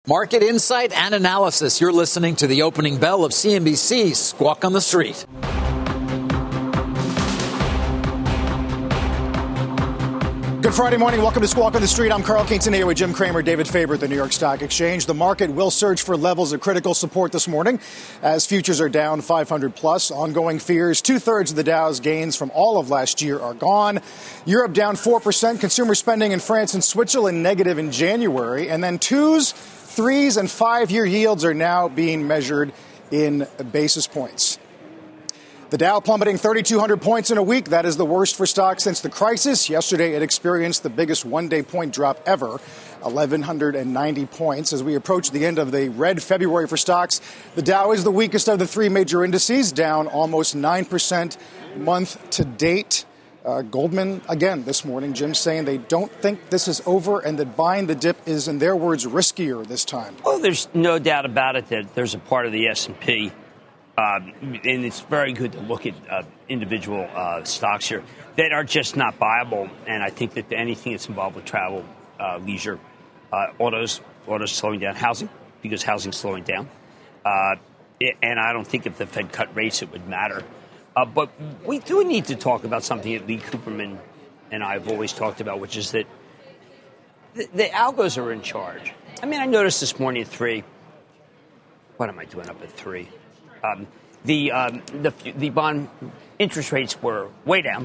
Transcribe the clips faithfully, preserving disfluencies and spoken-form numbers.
Market insight and analysis. You're listening to the opening bell of C N B C's Squawk on the Street. Good Friday morning. Welcome to Squawk on the Street. I'm Carl Quintanilla with Jim Cramer, David Faber at the New York Stock Exchange. The market will surge for levels of critical support this morning as futures are down five hundred plus. Ongoing fears. Two-thirds of the Dow's gains from all of last year are gone. Europe down four percent. Consumer spending in France and Switzerland negative in January. And then twos, threes, and five-year yields are now being measured in basis points. The Dow plummeting thirty-two hundred points in a week. That is the worst for stocks since the crisis. Yesterday, it experienced the biggest one-day point drop ever, eleven ninety points. As we approach the end of the red February for stocks, the Dow is the weakest of the three major indices, down almost nine percent month to date. Uh, Goldman, again, this morning, Jim saying they don't think this is over and that buying the dip is, in their words, riskier this time. Well, there's no doubt about it that there's a part of the S and P. Uh, and it's very good to look at uh, individual uh, stocks here that are just not viable. And I think that anything that's involved with travel, uh, leisure, uh, autos, autos slowing down, housing, because housing's slowing down. Uh, it, and I don't think if the Fed cut rates, it would matter. Uh, but we do need to talk about something that Lee Cooperman and I have always talked about, which is that the, the algos are in charge. I mean, I noticed this morning at three. What am I doing up at three? Um, the, um, the the bond interest rates were way down,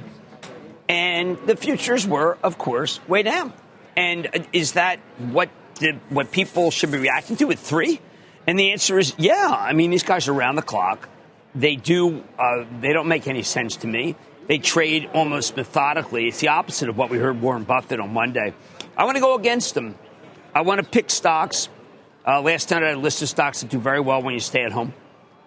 and the futures were, of course, way down. And is that what the, what people should be reacting to at three? And the answer is, yeah. I mean, these guys are around the clock. They do. Uh, they don't make any sense to me. They trade almost methodically. It's the opposite of what we heard Warren Buffett on Monday. I want to go against them. I want to pick stocks. Uh, last night I had a list of stocks that do very well when you stay at home.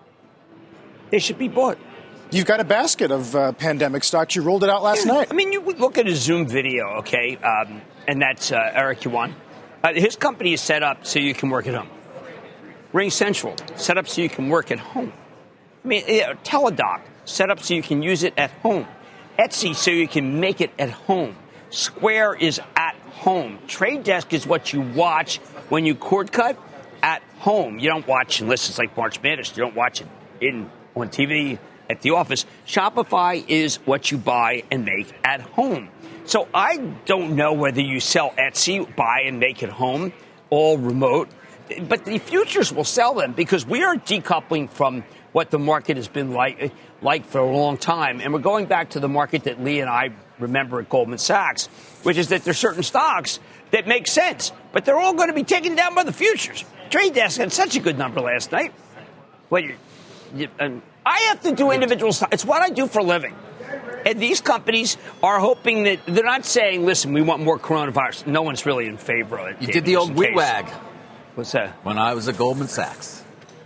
They should be bought. You've got a basket of uh, pandemic stocks. You rolled it out last yeah, night. I mean, you look at a Zoom video, okay, um, and that's uh, Eric Yuan. Uh, his company is set up so you can work at home. Ring Central, set up so you can work at home. I mean, uh, Teladoc, set up so you can use it at home. Etsy, so you can make it at home. Square is at home. Trade Desk is what you watch when you cord cut at home. You don't watch unless it's like March Madness. You don't watch it in on T V, at the office. Shopify is what you buy and make at home. So I don't know whether you sell Etsy, buy and make at home, all remote, but the futures will sell them because we are decoupling from what the market has been like, like for a long time. And we're going back to the market that Lee and I remember at Goldman Sachs, which is that there's certain stocks that make sense, but they're all going to be taken down by the futures. Trade Desk had such a good number last night. Well, you, you, um, I have to do individual stocks. It's what I do for a living. And these companies are hoping that they're not saying, listen, we want more coronavirus. No one's really in favor of it. You did the old wee wag. What's that? When I was at Goldman Sachs.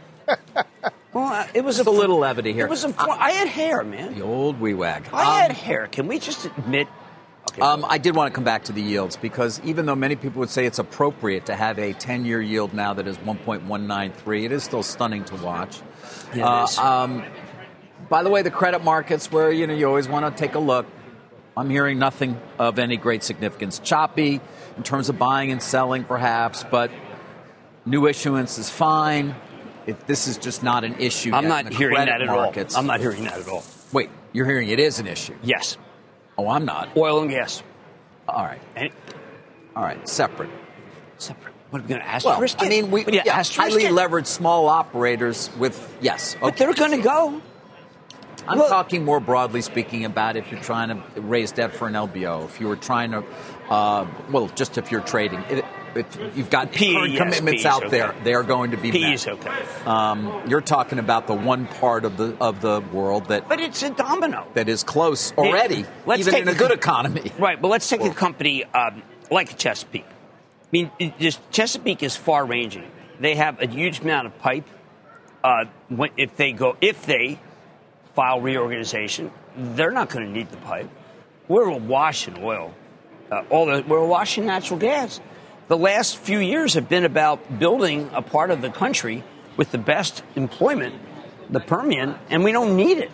Well, uh, it was just a, a little levity here. It was a, I had hair, man. The old wee wag. I um, had hair. Can we just admit? Okay, um, I did want to come back to the yields because even though many people would say it's appropriate to have a ten-year yield now that is one point one nine three, it is still stunning to watch. Yeah, uh, it is. Um, by the way, the credit markets, where you know you always want to take a look, I'm hearing nothing of any great significance. Choppy in terms of buying and selling, perhaps, but new issuance is fine. It, this is just not an issue. I'm yet not in the hearing credit that at markets. all. I'm not hearing that at all. Wait, you're hearing it is an issue? Yes. Oh, I'm not. Oil and gas. All right. And all right. Separate. Separate. What are we going to ask? Well, risk I it? mean, we yeah, yeah, highly leveraged small operators with yes, okay. But they're going to go. I'm well, talking more broadly speaking about if you're trying to raise debt for an L B O, if you were trying to, uh, well, just if you're trading. It, if you've got P, current yes, commitments P out okay. there, they are going to be P met. is okay. Um, you're talking about the one part of the of the world that, but it's a domino that is close already, let's even take in a good economy. Right, but let's take or, a company um, like Chesapeake. I mean, it just, Chesapeake is far-ranging. They have a huge amount of pipe. Uh, when, if they go, if they file reorganization, they're not going to need the pipe. We're awash in oil. Uh, all the, we're awash in natural gas. The last few years have been about building a part of the country with the best employment, the Permian, and we don't need it.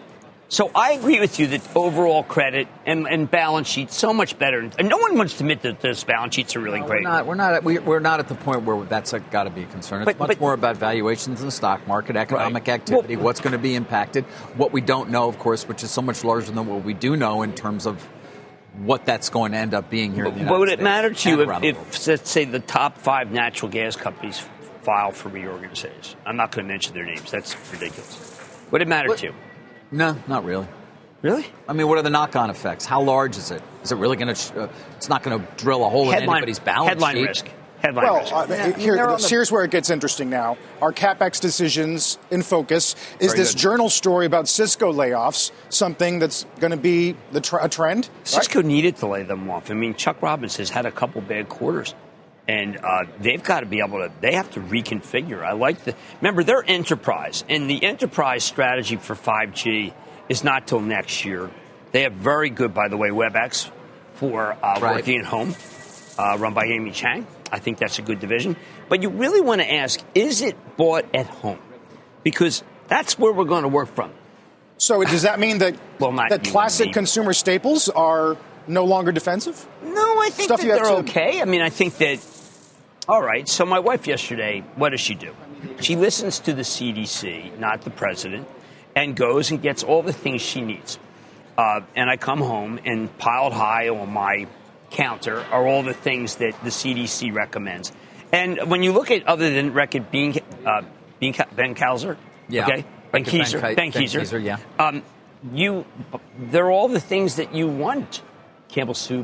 So I agree with you that overall credit and, and balance sheets so much better. And no one wants to admit that those balance sheets are really no, great. We're not. We're not. At, we, we're not at the point where that's got to be a concern. It's but, much but, more about valuations in the stock market, economic right. activity, well, what's going to be impacted, what we don't know, of course, which is so much larger than what we do know in terms of what that's going to end up being here. But, in the United but would States it matter to you if, if, if, let's say, the top five natural gas companies file for reorganization? I'm not going to mention their names. That's ridiculous. Would it matter what? to you? No, not really. Really? I mean, what are the knock-on effects? How large is it? Is it really going to? Uh, it's not going to drill a hole Headline, in anybody's balance headline sheet. risk. Headline well, risk. uh, Yeah, here, I mean, the- here's where it gets interesting now. Our CapEx decisions in focus. Is Very this good. journal story about Cisco layoffs something that's going to be the tr- a trend? Cisco right? needed to lay them off. I mean, Chuck Robbins has had a couple bad quarters. And uh, they've got to be able to, they have to reconfigure. I like the, remember, they're enterprise. And the enterprise strategy for five G is not till next year. They have very good, by the way, WebEx for uh, right. working at home, uh, run by Amy Chang. I think that's a good division. But you really want to ask, is it bought at home? Because that's where we're going to work from. So does that mean that, well, not that you, classic me. consumer staples are no longer defensive? No, I think Stuff that you have they're to- okay. I mean, I think that, all right, so my wife yesterday, what does she do? She listens to the C D C, not the president, and goes and gets all the things she needs. Uh, and I come home, and piled high on my counter are all the things that the C D C recommends. And when you look at, other than record Bean, uh, Bean, Ben Kauser, Yeah. okay, Ben Record Ben Kieser, Ki- Ben Ben Kieser, Kieser, yeah. um, you, they're all the things that you want. Campbell Soup,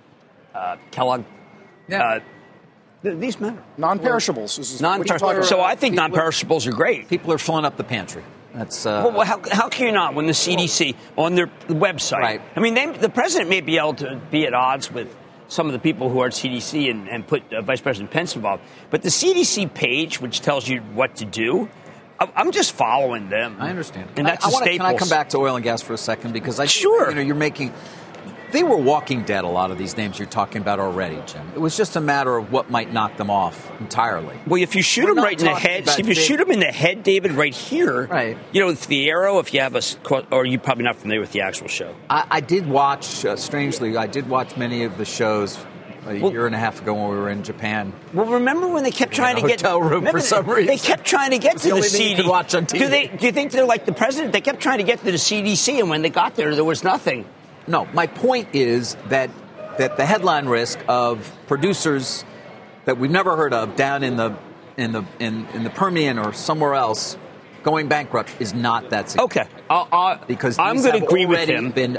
uh, Kellogg, Yeah. uh, th- these matter. Non-perishables. This is what you talk Non-perishables. about. So I think People- non-perishables are great. People are filling up the pantry. That's uh, Well, how, how can you not when the C D C on their website? Right. I mean, they, the president may be able to be at odds with some of the people who are at C D C and, and put uh, Vice President Pence involved. But the C D C page, which tells you what to do, I, I'm just following them. I understand. And that's I, I a wanna, staple. Can I come back to oil and gas for a second? Because I Sure. you know, you're making. They were walking dead, a lot of these names you're talking about already, Jim. It was just a matter of what might knock them off entirely. Well, if you shoot We're him not right in the talking head, about if you big- shoot him in the head, David, right here, Right. You know, with the arrow, if you have a, s- or you're probably not familiar with the actual show. I, I did watch, uh, strangely, I did watch many of the shows a Well- year and a half ago when we were in Japan. Well, remember when they kept trying a to get hotel room remember for some they, reason. They kept trying to get It's to the the only thing you C D C. could watch on T V. Do they? Do you think they're like the president? They kept trying to get to the C D C, and when they got there, there was nothing. No, my point is that that the headline risk of producers that we've never heard of down in the in the in, in the Permian or somewhere else going bankrupt is not that significant. Okay, I'll, I'll, Because I'm these going to have agree with already him. been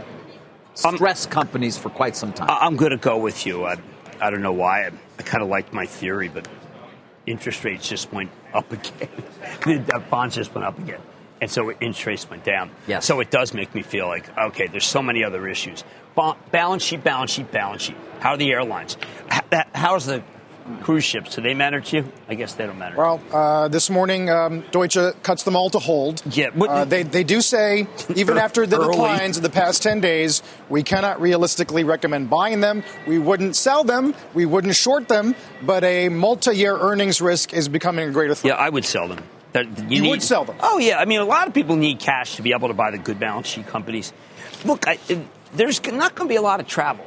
stress companies for quite some time. I'm going to go with you. I, I don't know why. I, I kind of liked my theory, but interest rates just went up again. The bonds just went up again. And so interest rates went down. Yes. So it does make me feel like, okay, there's so many other issues. Ba- balance sheet, balance sheet, balance sheet. How are the airlines? H- how's the cruise ships? Do they matter to you? I guess they don't matter. Well, uh, this morning, um, Deutsche cuts them all to hold. Yeah, what- uh, they they do say even after the Early. declines of the past ten days, we cannot realistically recommend buying them. We wouldn't sell them. We wouldn't short them. But a multi-year earnings risk is becoming a greater threat. Yeah, I would sell them. That- You need- would sell them? Oh, yeah. I mean, a lot of people need cash to be able to buy the good balance sheet companies. Look, I, there's not going to be a lot of travel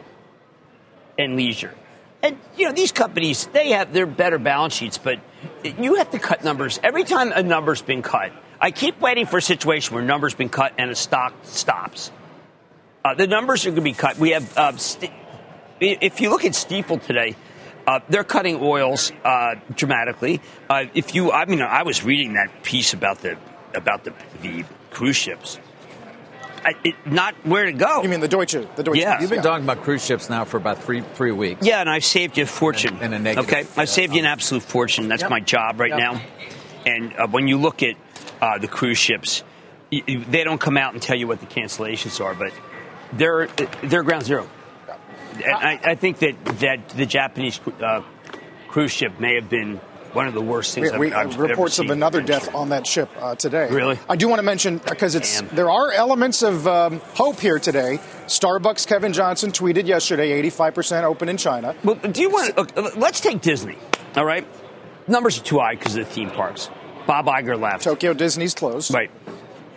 and leisure. And, you know, these companies, they have their better balance sheets, but you have to cut numbers. Every time a number's been cut, I keep waiting for a situation where a number's been cut and a stock stops. Uh, the numbers are going to be cut. We have, uh, st- if you look at Stiefel today, Uh, they're cutting oils uh, dramatically. Uh, if you, I mean, I was reading that piece about the about the, the cruise ships. I, it, not where to go. You mean the Deutsche? The Deutsche. Yeah. You've been talking about cruise ships now for about three three weeks. Yeah, and I've saved you a fortune. And- and a negative. Okay, I've saved you an absolute fortune. That's Yep. my job right Yep. now. And uh, when you look at uh, the cruise ships, y- y- they don't come out and tell you what the cancellations are, but they're they're ground zero. And I, I think that, that the Japanese uh, cruise ship may have been one of the worst things We, we, I've, I've reports ever of seen. another death on that ship uh, today. Really? I do want to mention, because it's Damn. there are elements of um, hope here today. Starbucks' Kevin Johnson tweeted yesterday, eighty-five percent open in China. Well, do you want? Uh, let's take Disney. All right, numbers are too high because of the theme parks. Bob Iger left. Tokyo Disney's closed. Right.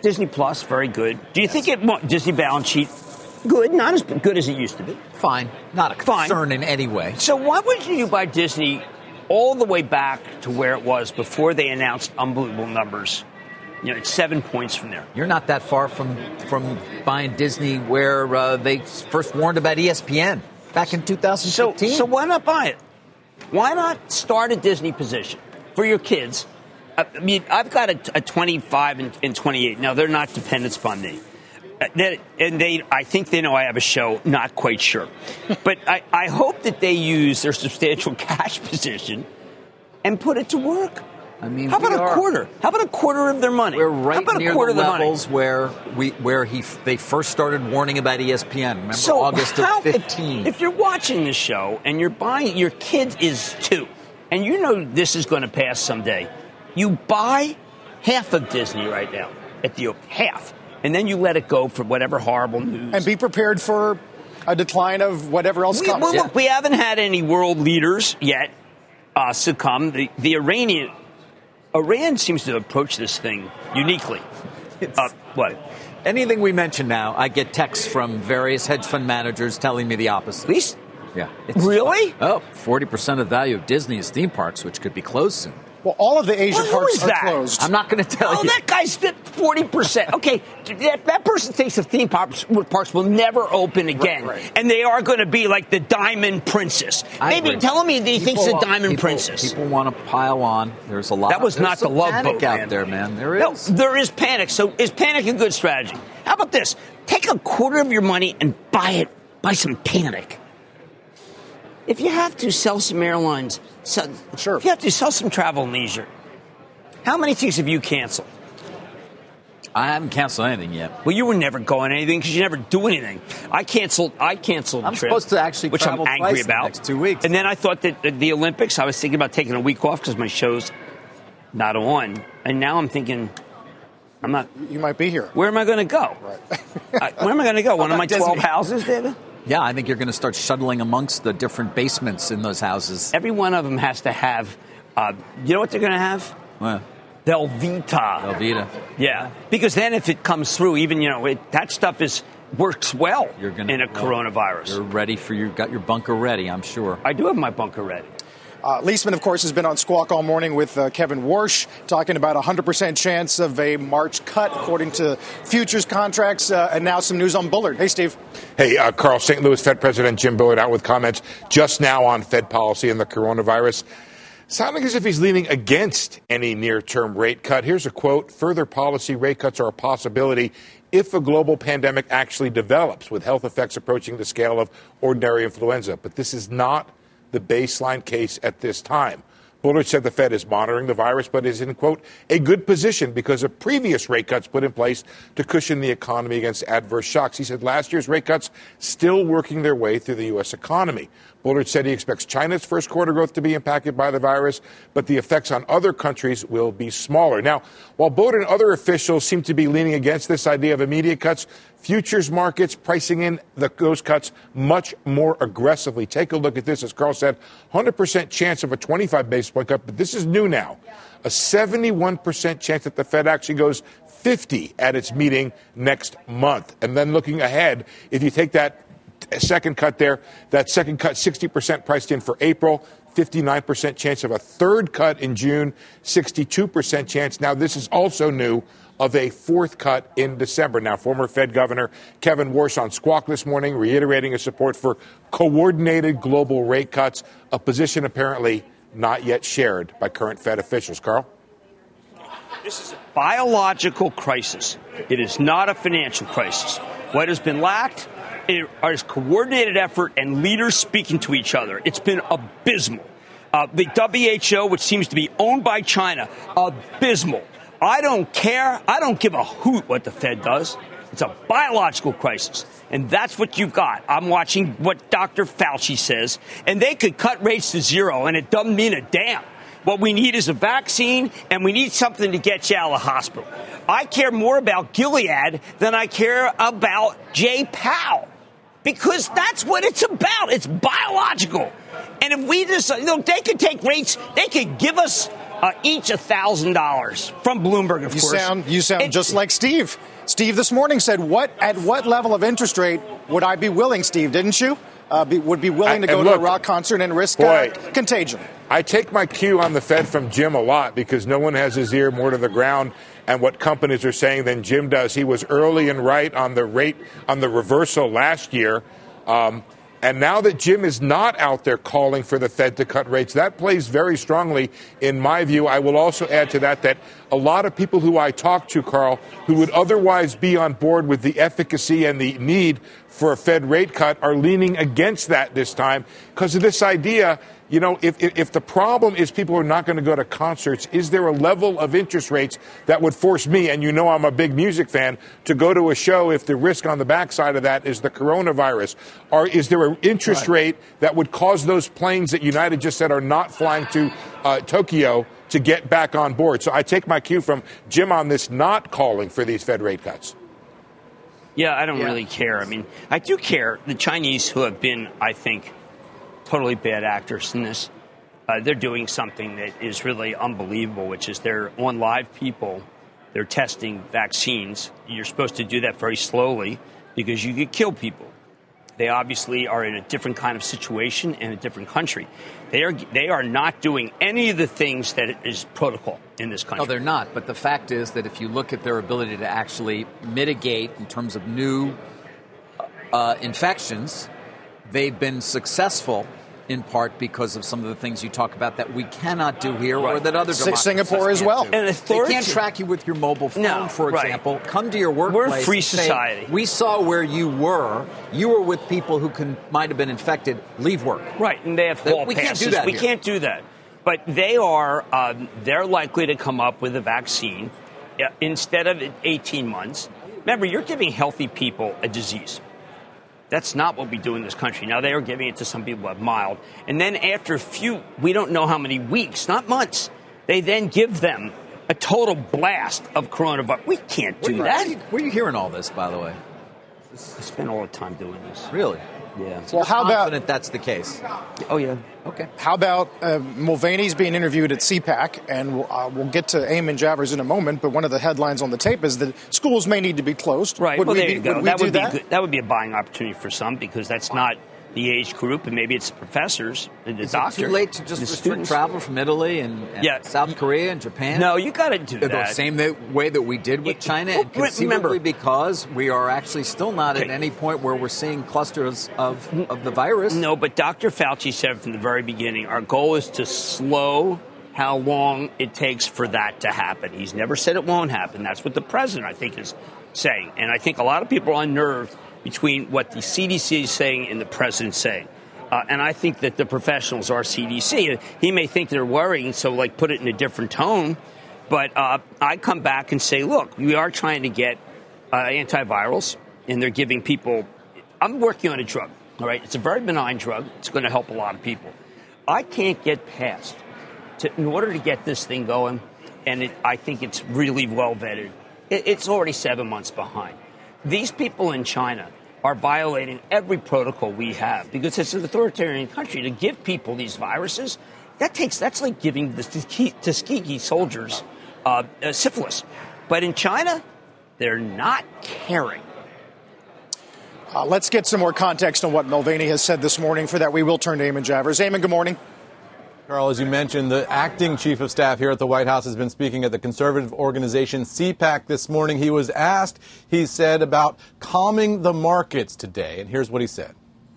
Disney Plus, very good. Do you yes. think it Disney balance sheet good? Not as good as it used to be. Fine, not a concern Fine. in any way. So why would you buy Disney all the way back to where it was before they announced unbelievable numbers? You know, it's seven points from there. You're not that far from from buying Disney where uh, they first warned about E S P N back in two thousand fifteen. So, so why not buy it? Why not start a Disney position for your kids? I mean, I've got a, a twenty-five and, and twenty-eight. Now, they're not dependents upon me. Uh, they, and they, I think they know I have a show. Not quite sure. But I, I hope that they use their substantial cash position and put it to work. I mean, how about a are, quarter? How about a quarter of their money? We're right how about near a quarter the of levels money? where we where he they first started warning about E S P N. Remember so August how, of fifteen. If, if you're watching the show and you're buying, your kid is two, and you know this is going to pass someday, you buy half of Disney right now at the half, and then you let it go for whatever horrible news. And be prepared for a decline of whatever else we, comes. Well, yeah. look, we haven't had any world leaders yet uh, succumb. The, the Iranian Iran seems to approach this thing uniquely. Uh, what? Anything we mention now, I get texts from various hedge fund managers telling me the opposite. At least, yeah. Really? Oh, forty percent of the value of Disney is theme parks, which could be closed soon. Well, all of the Asia well, parks are that? closed. I'm not going to tell oh, you. Oh, that guy spent forty percent. Okay, that, that person thinks the theme parks, parks will never open again. Right, right. And they are going to be like the Diamond Princess. I Maybe agree. tell me he thinks the Diamond people, Princess. People want to pile on. There's a lot. That was of, not the love panic boat, out man. there, man. There is. No, there is panic. So is panic a good strategy? How about this? Take a quarter of your money and buy it. Buy some panic. If you have to sell some airlines, sell, sure. If you have to sell some travel and leisure, how many things have you canceled? I haven't canceled anything yet. Well, you were never going anything because you never do anything. I canceled. I canceled. I'm a trip, supposed to actually which travel I'm angry twice about. In the next two weeks. And then I thought that the Olympics. I was thinking about taking a week off because my show's not on. And now I'm thinking, I'm not. You might be here. Where am I going to go? Right. I, where am I going to go? One of my Disney? twelve houses, David? Yeah, I think you're going to start shuttling amongst the different basements in those houses. Every one of them has to have. Uh, you know what they're going to have? Well, Velveeta. Velveeta. Yeah, because then if it comes through, even, you know, it, that stuff is works well you're gonna, in a well, coronavirus. You're ready for your, got your bunker ready, I'm sure. I do have my bunker ready. Uh, Leisman, of course, has been on Squawk all morning with uh, Kevin Warsh, talking about a one hundred percent chance of a March cut, according to futures contracts. Uh, and now some news on Bullard. Hey, Steve. Hey, uh, Carl, Saint Louis Fed President Jim Bullard out with comments just now on Fed policy and the coronavirus. Sounding as if he's leaning against any near-term rate cut. Here's a quote. Further policy rate cuts are a possibility if a global pandemic actually develops, with health effects approaching the scale of ordinary influenza. But this is not the baseline case at this time. Bullard said the Fed is monitoring the virus, but is in, quote, a good position because of previous rate cuts put in place to cushion the economy against adverse shocks. He said last year's rate cuts still working their way through the U S economy. Bullard said he expects China's first quarter growth to be impacted by the virus, but the effects on other countries will be smaller. Now, while Bullard and other officials seem to be leaning against this idea of immediate cuts, futures markets pricing in the, those cuts much more aggressively. Take a look at this. As Carl said, one hundred percent chance of a twenty-five basis point cut, but this is new now. A seventy-one percent chance that the Fed actually goes fifty at its meeting next month. And then looking ahead, if you take that second cut there, that second cut, sixty percent priced in for April, fifty-nine percent chance of a third cut in June, sixty-two percent chance. Now, this is also new of a fourth cut in December. Now, former Fed Governor Kevin Warsh on Squawk this morning, reiterating his support for coordinated global rate cuts, a position apparently not yet shared by current Fed officials. Carl? This is a biological crisis. It is not a financial crisis. What has been lacked is coordinated effort and leaders speaking to each other. It's been abysmal. Uh, the W H O, which seems to be owned by China, abysmal. I don't care. I don't give a hoot what the Fed does. It's a biological crisis. And that's what you've got. I'm watching what Doctor Fauci says. And they could cut rates to zero, and it doesn't mean a damn. What we need is a vaccine, and we need something to get you out of the hospital. I care more about Gilead than I care about Jay Powell. Because that's what it's about. It's biological. And if we just, you know, they could take rates, they could give us Uh, each one thousand dollars from Bloomberg, of you course. Sound, you sound it, just like Steve. Steve this morning said, "What at what level of interest rate would I be willing, Steve, didn't you? Uh, be, would be willing I, to go look, to a rock concert and risk boy, uh, contagion." I take my cue on the Fed from Jim a lot because no one has his ear more to the ground and what companies are saying than Jim does. He was early and right on the rate, on the reversal last year. Um, And now that Jim is not out there calling for the Fed to cut rates, that plays very strongly in my view. I will also add to that that a lot of people who I talk to, Carl, who would otherwise be on board with the efficacy and the need for a Fed rate cut are leaning against that this time because of this idea. You know, if, if, if the problem is people are not going to go to concerts, is there a level of interest rates that would force me, and you know I'm a big music fan, to go to a show if the risk on the backside of that is the coronavirus? Or is there an interest right. rate that would cause those planes that United just said are not flying to uh, Tokyo to get back on board? So I take my cue from Jim on this not calling for these Fed rate cuts. Yeah, I don't yeah. really care. I mean, I do care. The Chinese, who have been, I think, totally bad actors in this. Uh, they're doing something that is really unbelievable, which is they're on live people. They're testing vaccines. You're supposed to do that very slowly because you could kill people. They obviously are in a different kind of situation in a different country. They are they are not doing any of the things that is protocol in this country. No, they're not. But the fact is that if you look at their ability to actually mitigate in terms of new uh, infections, they've been successful in part because of some of the things you talk about that we cannot do here right. or that other democracies Singapore as well. Do. And they can't track you with your mobile phone, no, for right. example. Come to your workplace. We're a free society. Say, we saw where you were. You were with people who can might have been infected. Leave work. Right, and they have hall we passes. Can't do that we here. can't do that. But they are, um, they're likely to come up with a vaccine uh, instead of eighteen months. Remember, you're giving healthy people a disease. That's not what we do in this country. Now, they are giving it to some people who have mild. And then after a few, we don't know how many weeks, not months, they then give them a total blast of coronavirus. We can't do where, that. Where are, you, where are you hearing all this, by the way? I spend all the time doing this. Really? Yeah. So well, how confident about that's the case? Oh, yeah. Okay. How about uh, Mulvaney's being interviewed at C PAC, and we'll, uh, we'll get to Eamon Javers in a moment, but one of the headlines on the tape is that schools may need to be closed. Right. Would well, we there be, you go. Would we that do would that? be good. That would be a buying opportunity for some because that's not the age group, and maybe it's the professors and the Is doctor. it too late to just restrict students. travel from Italy and, and yeah. South Korea and Japan? No, you got to do the that. The same way that we did with China, well, and conceivably remember, because we are actually still not okay. at any point where we're seeing clusters of, of the virus. No, but Doctor Fauci said from the very beginning, our goal is to slow how long it takes for that to happen. He's never said it won't happen. That's what the president, I think, is saying. And I think a lot of people are unnerved between what the C D C is saying and the president saying. Uh, and I think that the professionals are C D C. He may think they're worrying, so, like, put it in a different tone. But uh, I come back and say, look, we are trying to get uh, antivirals, and they're giving people – I'm working on a drug, all right? It's a very benign drug. It's going to help a lot of people. I can't get past to, – in order to get this thing going, and it, I think it's really well vetted, it, it's already seven months behind. These people in China – are violating every protocol we have because it's an authoritarian country. To give people these viruses, that takes that's like giving the Tuskegee soldiers uh, uh, syphilis. But in China, they're not caring. Uh, let's get some more context on what Mulvaney has said this morning. For that, we will turn to Eamon Javers. Eamon, good morning. Carl, as you mentioned, the acting chief of staff here at the White House has been speaking at the conservative organization C PAC this morning. He was asked, he said, about calming the markets today. And here's what he said.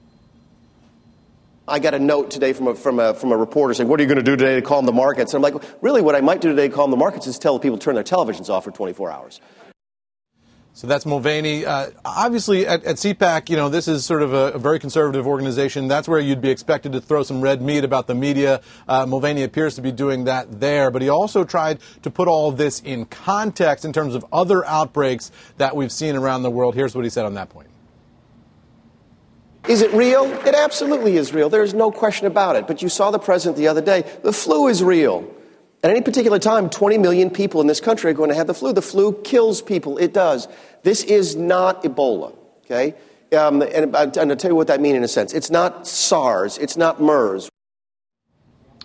I got a note today from a, from a, from a reporter saying, what are you going to do today to calm the markets? And I'm like, really, what I might do today to calm the markets is tell people to turn their televisions off for twenty-four hours. So that's Mulvaney. Uh, obviously, at, at C PAC, you know, this is sort of a, a very conservative organization. That's where you'd be expected to throw some red meat about the media. Uh, Mulvaney appears to be doing that there. But he also tried to put all of this in context in terms of other outbreaks that we've seen around the world. Here's what he said on that point. Is it real? It absolutely is real. There's no question about it. But you saw the president the other day. The flu is real. At any particular time, twenty million people in this country are going to have the flu. The flu kills people. It does. This is not Ebola, okay? Um, and, and I'll tell you what that means in a sense. It's not SARS. It's not MERS.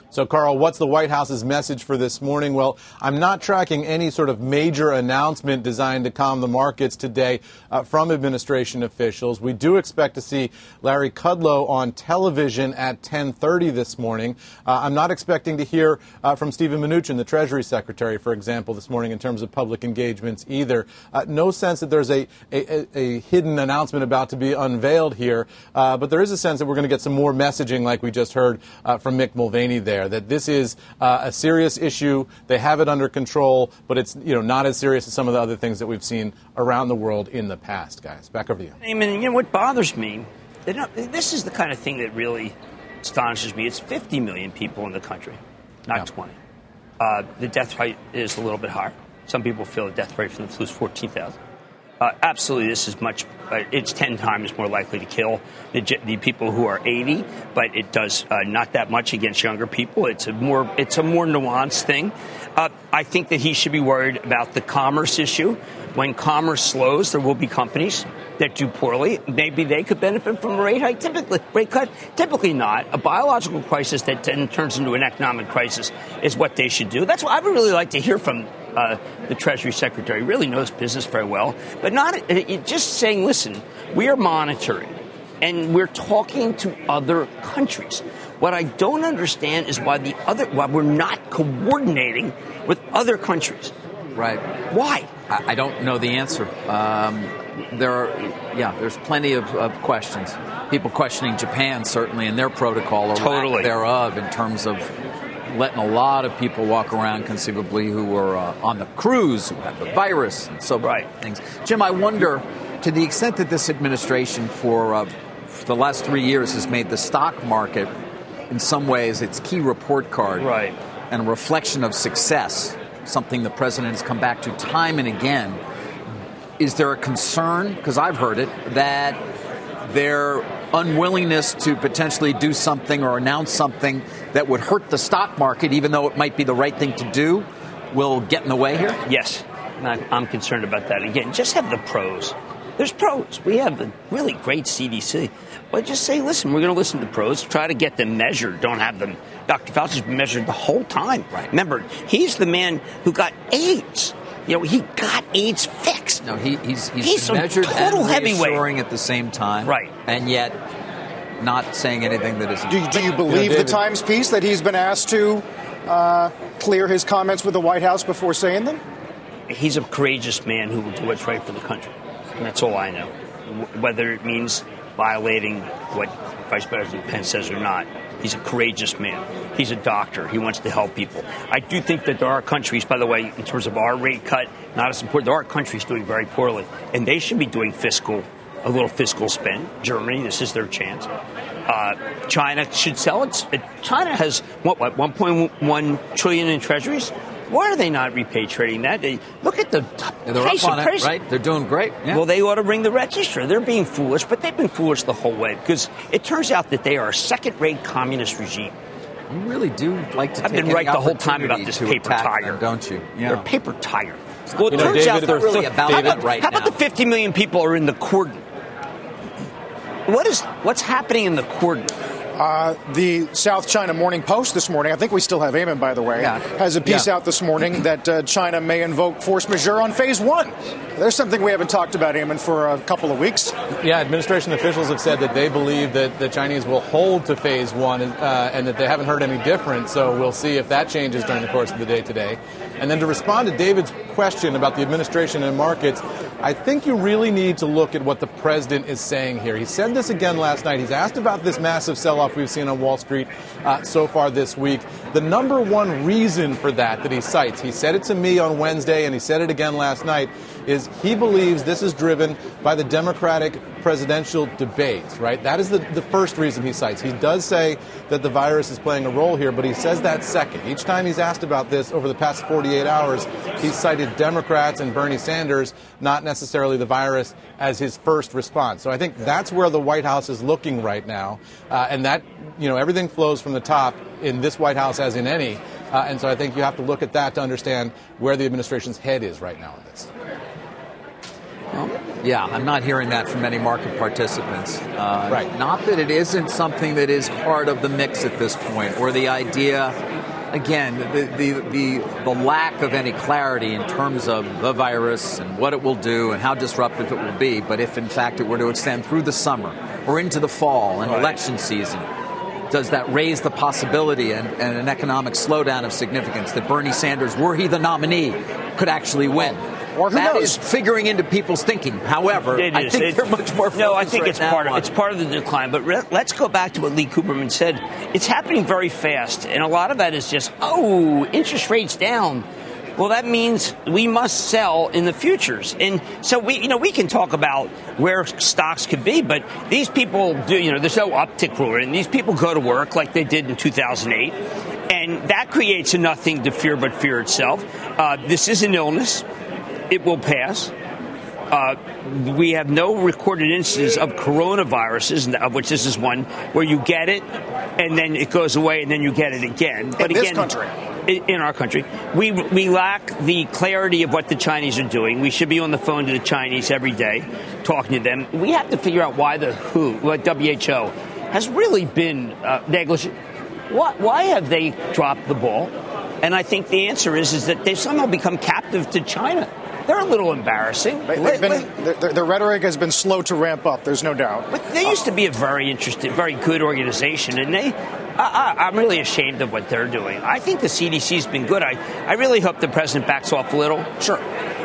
So, Carl, what's the White House's message for this morning? Well, I'm not tracking any sort of major announcement designed to calm the markets today uh, from administration officials. We do expect to see Larry Kudlow on television at ten thirty this morning. Uh, I'm not expecting to hear uh, from Steven Mnuchin, the Treasury Secretary, for example, this morning in terms of public engagements either. Uh, no sense that there's a, a, a hidden announcement about to be unveiled here, uh, but there is a sense that we're going to get some more messaging like we just heard uh, from Mick Mulvaney there. That this is uh, a serious issue. They have it under control, but it's you know not as serious as some of the other things that we've seen around the world in the past. Guys, back over to you. I mean, you know what bothers me? They don't, this is the kind of thing that really astonishes me. It's fifty million people in the country, not yeah. twenty. Uh, the death rate is a little bit higher. Some people feel the death rate from the flu is fourteen thousand. Uh, absolutely, this is much, uh, it's ten times more likely to kill the, the people who are eighty, but it does uh, not that much against younger people. It's a more, it's a more nuanced thing. Uh, I think that he should be worried about the commerce issue. When commerce slows, there will be companies that do poorly. Maybe they could benefit from a rate hike. Typically, rate cut, typically not. A biological crisis that then turns into an economic crisis is what they should do. That's what I would really like to hear from uh, the Treasury Secretary. He really knows business very well, but not uh, just saying, listen, we are monitoring and we're talking to other countries. What I don't understand is why the other why we're not coordinating with other countries. Right. Why? I, I don't know the answer. Um, there are, yeah, there's plenty of, of questions. People questioning Japan, certainly, and their protocol or totally. lack thereof in terms of letting a lot of people walk around conceivably who were uh, on the cruise, who had the virus, and so right. things. Jim, I wonder, to the extent that this administration for, uh, for the last three years has made the stock market, in some ways, its key report card right. and a reflection of success, something the president has come back to time and again. Is there a concern, because I've heard it, that their unwillingness to potentially do something or announce something that would hurt the stock market, even though it might be the right thing to do, will get in the way here? Yes, I'm concerned about that. Again, just have the pros. There's pros. We have a really great C D C. But just say, listen, we're going to listen to the pros, try to get them measured, don't have them. Doctor Fauci's been measured the whole time. Right. Remember, he's the man who got AIDS. You know, he got AIDS fixed. No, he, he's he's, he's measured total and heavyweight. reassuring at the same time. Right. And yet not saying anything that isn't. Do, do you believe the Times piece that he's been asked to uh, clear his comments with the White House before saying them? He's a courageous man who will do what's right for the country. And that's all I know. Whether it means violating what Vice President Pence says or not, he's a courageous man. He's a doctor. He wants to help people. I do think that there are countries, by the way, in terms of our rate cut, not as important. There are countries doing very poorly, and they should be doing fiscal, a little fiscal spend. Germany, this is their chance. Uh, China should sell it. China has, what, what one point one trillion in treasuries? Why are they not repatriating that? They, look at the yeah, they're price up on of price. It, right? They're doing great. Yeah. Well, they ought to ring the register. They're being foolish, but they've been foolish the whole way because it turns out that they are a second-rate communist regime. You really do like to I've take been right any the whole time about this to paper tiger, them, don't you? Yeah. They're paper tiger. Well, it you know, turns David, out they're really about how that about, right how now. about the fifty million people are in the cordon? What is what's happening in the cordon? Uh, the South China Morning Post this morning, I think we still have Eamon, by the way, yeah. has a piece yeah. out this morning that uh, China may invoke force majeure on phase one. There's something we haven't talked about, Eamon, for a couple of weeks. Yeah, administration officials have said that they believe that the Chinese will hold to phase one uh, and that they haven't heard any different. So we'll see if that changes during the course of the day today. And then to respond to David's question about the administration and markets, I think you really need to look at what the president is saying here. He said this again last night. He's asked about this massive sell-off we've seen on Wall Street uh, so far this week. The number one reason for that that he cites, he said it to me on Wednesday and he said it again last night, is he believes this is driven by the Democratic presidential debates, right? That is the, the first reason he cites. He does say that the virus is playing a role here, but he says that second. Each time he's asked about this over the past forty-eight hours, he's cited Democrats and Bernie Sanders, not necessarily the virus, as his first response. So I think that's where the White House is looking right now. Uh, and that, you know, everything flows from the top in this White House as in any. Uh, and so I think you have to look at that to understand where the administration's head is right now on this. Well, Yeah, I'm not hearing that from many market participants. Uh, right. Not that it isn't something that is part of the mix at this point, or the idea, again, the, the, the, the lack of any clarity in terms of the virus and what it will do and how disruptive it will be. But if, in fact, it were to extend through the summer or into the fall and right. election season, does that raise the possibility and, and an economic slowdown of significance that Bernie Sanders, were he the nominee, could actually win? Or who that knows? is figuring into people's thinking. However, it I is. think It, they're much more. No, I think right it's part of on. it's part of the decline. But re- let's go back to what Lee Cooperman said. It's happening very fast, and a lot of that is just oh, interest rates down. Well, that means we must sell in the futures, and so we, you know, we can talk about where stocks could be, but these people do. You know, there's no uptick rule, and these people go to work like they did in two thousand eight, and that creates nothing to fear but fear itself. Uh, this is an illness. It will pass. Uh, we have no recorded instances of coronaviruses, of which this is one, where you get it and then it goes away and then you get it again. But in again, this country. In our country, we we lack the clarity of what the Chinese are doing. We should be on the phone to the Chinese every day, talking to them. We have to figure out why the W H O, what W H O, has really been uh, negligent. Why, why have they dropped the ball? And I think the answer is is that they've somehow become captive to China. They're a little embarrassing. They, they've been, their, their rhetoric has been slow to ramp up, there's no doubt. But they used to be a very interesting, very good organization, and they, I, I, I'm really ashamed of what they're doing. I think the C D C's been good. I, I really hope the president backs off a little. Sure.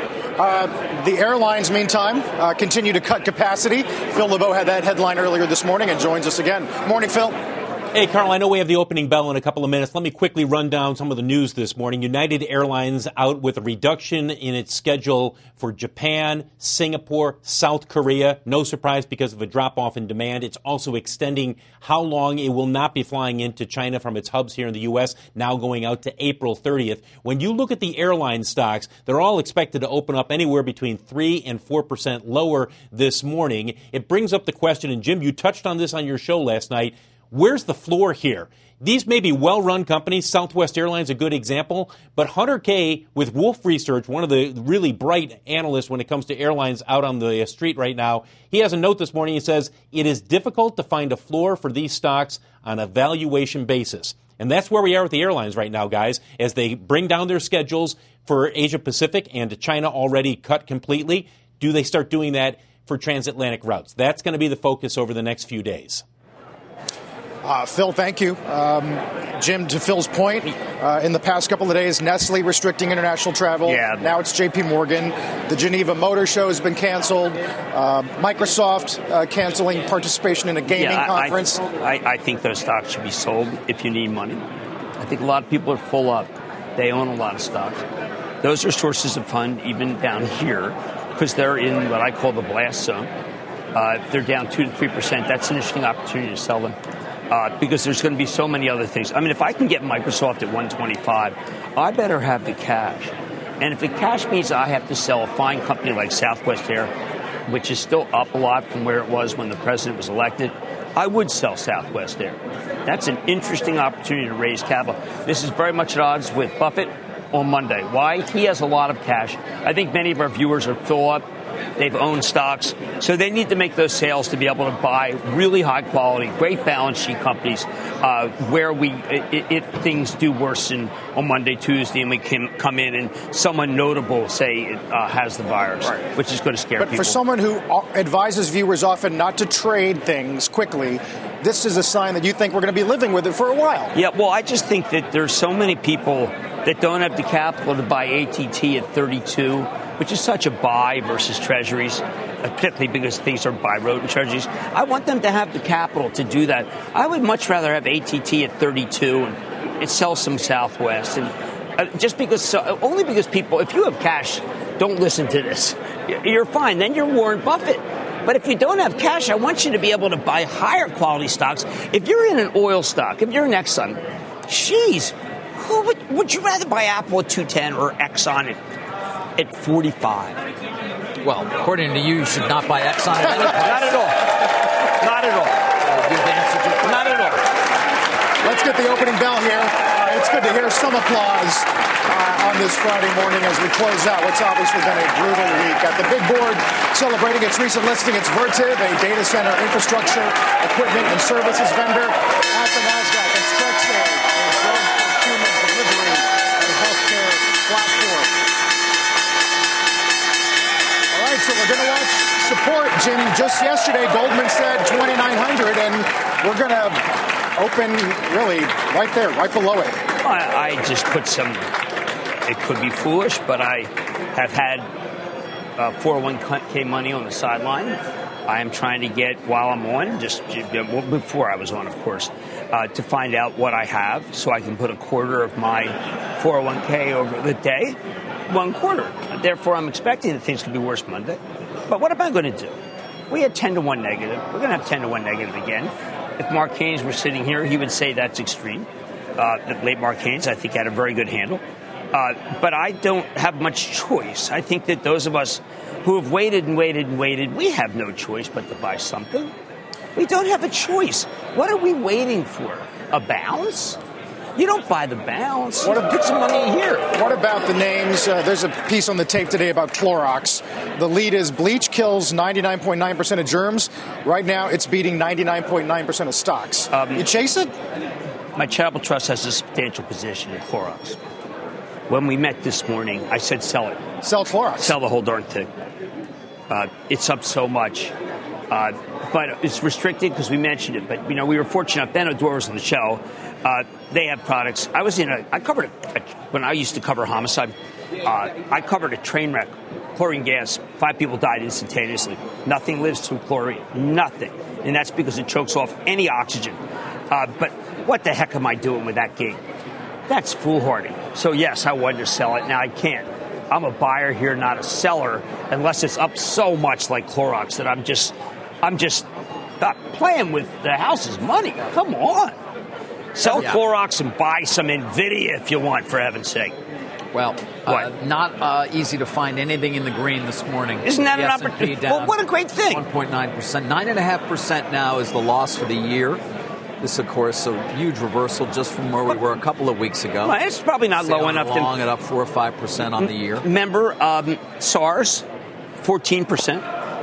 Uh, the airlines, meantime, uh, continue to cut capacity. Phil LeBeau had that headline earlier this morning and joins us again. Morning, Phil. Hey, Carl, I know we have the opening bell in a couple of minutes. Let me quickly run down some of the news this morning. United Airlines out with a reduction in its schedule for Japan, Singapore, South Korea. No surprise because of a drop-off in demand. It's also extending how long it will not be flying into China from its hubs here in the U S, now going out to April thirtieth. When you look at the airline stocks, they're all expected to open up anywhere between three and four percent lower this morning. It brings up the question, and Jim, you touched on this on your show last night, where's the floor here? These may be well-run companies. Southwest Airlines, a good example. But Hunter Kay with Wolfe Research, one of the really bright analysts when it comes to airlines out on the street right now, he has a note this morning. He says, it is difficult to find a floor for these stocks on a valuation basis. And that's where we are with the airlines right now, guys, as they bring down their schedules for Asia Pacific and China already cut completely. Do they start doing that for transatlantic routes? That's going to be the focus over the next few days. Uh, Phil, thank you. Um, Jim, to Phil's point, uh, in the past couple of days, Nestle restricting international travel. Yeah. Now it's J P Morgan. The Geneva Motor Show has been canceled. Uh, Microsoft uh, canceling participation in a gaming yeah, I, conference. I, I think those stocks should be sold if you need money. I think a lot of people are full up. They own a lot of stocks. Those are sources of fund even down here because they're in what I call the blast zone. Uh, if they're down two to three percent, that's an interesting opportunity to sell them. Uh, because there's going to be so many other things. I mean, if I can get Microsoft at one twenty-five, I better have the cash. And if the cash means I have to sell a fine company like Southwest Air, which is still up a lot from where it was when the president was elected, I would sell Southwest Air. That's an interesting opportunity to raise capital. This is very much at odds with Buffett on Monday. Why? He has a lot of cash. I think many of our viewers are full up. They've owned stocks. So they need to make those sales to be able to buy really high quality, great balance sheet companies uh, where we, if, if things do worsen on Monday, Tuesday, and we can come in and someone notable, say, uh, has the virus, right, which is going to scare but people. But for someone who advises viewers often not to trade things quickly, this is a sign that you think we're going to be living with it for a while. Yeah, well, I just think that there's so many people that don't have the capital to buy A T T at thirty-two, which is such a buy versus treasuries, particularly because things are buy road and treasuries. I want them to have the capital to do that. I would much rather have A T T at thirty-two and it sells some Southwest. And uh, just because, so, only because people, if you have cash, don't listen to this. You're fine. Then you're Warren Buffett. But if you don't have cash, I want you to be able to buy higher quality stocks. If you're in an oil stock, if you're an Exxon, geez, who would, would you rather buy Apple at two ten or Exxon at, at forty-five? Well, according to you, you should not buy Exxon at any price. Not at all. Not at all. Uh, you've answered your question. Not at all. Let's get the opening bell here. Uh, it's good to hear some applause uh, on this Friday morning as we close out what's obviously been a brutal week. At the big board celebrating its recent listing, it's Vertiv, a data center infrastructure, equipment, and services vendor. At the NASDAQ, it's TrxAD, a drug procurement delivery and healthcare platform. All right, so we're going to watch support. Jim, just yesterday, Goldman said twenty-nine hundred, and we're going to open really right there, right below it. I, I just put some, it could be foolish, but I have had uh, four oh one k money on the sideline. I am trying to get, while I'm on, just well, before I was on, of course, uh, to find out what I have so I can put a quarter of my four oh one k over the day, one quarter. Therefore, I'm expecting that things could be worse Monday. But what am I going to do? We had ten to one negative. We're going to have ten to one negative again. If Mark Haynes were sitting here, he would say that's extreme. Uh, the late Mark Haynes, I think, had a very good handle. Uh, but I don't have much choice. I think that those of us who have waited and waited and waited, we have no choice but to buy something. We don't have a choice. What are we waiting for? A bounce? You don't buy the bounce. What you put some money in here. What about the names? Uh, there's a piece on the tape today about Clorox. The lead is bleach kills ninety-nine point nine percent of germs. Right now, it's beating ninety-nine point nine percent of stocks. Um, you chase it? My charitable trust has a substantial position in Clorox. When we met this morning, I said sell it. Sell Clorox. Sell the whole darn thing. Uh, it's up so much. Uh, but it's restricted because we mentioned it. But, you know, we were fortunate. Ben O'Dwyer was on the show. Uh, they have products. I was in a, I covered a, a when I used to cover homicide, uh, I covered a train wreck, chlorine gas. Five people died instantaneously. Nothing lives through chlorine. Nothing. And that's because it chokes off any oxygen. Uh, but what the heck am I doing with that gate? That's foolhardy. So, yes, I wanted to sell it. Now, I can't. I'm a buyer here, not a seller, unless it's up so much like Clorox that I'm just, I'm just not playing with the house's money. Come on. Sell yeah. Clorox and buy some NVIDIA if you want, for heaven's sake. Well, uh, not uh, easy to find anything in the green this morning. Isn't that the an opportunity? Well, what a great thing. one point nine percent. nine point five percent now is the loss for the year. This, of course, a huge reversal just from where we were a couple of weeks ago. Well, it's probably not Sailing low enough along to... Long at up four or five percent on the year. Remember, um, SARS, fourteen percent.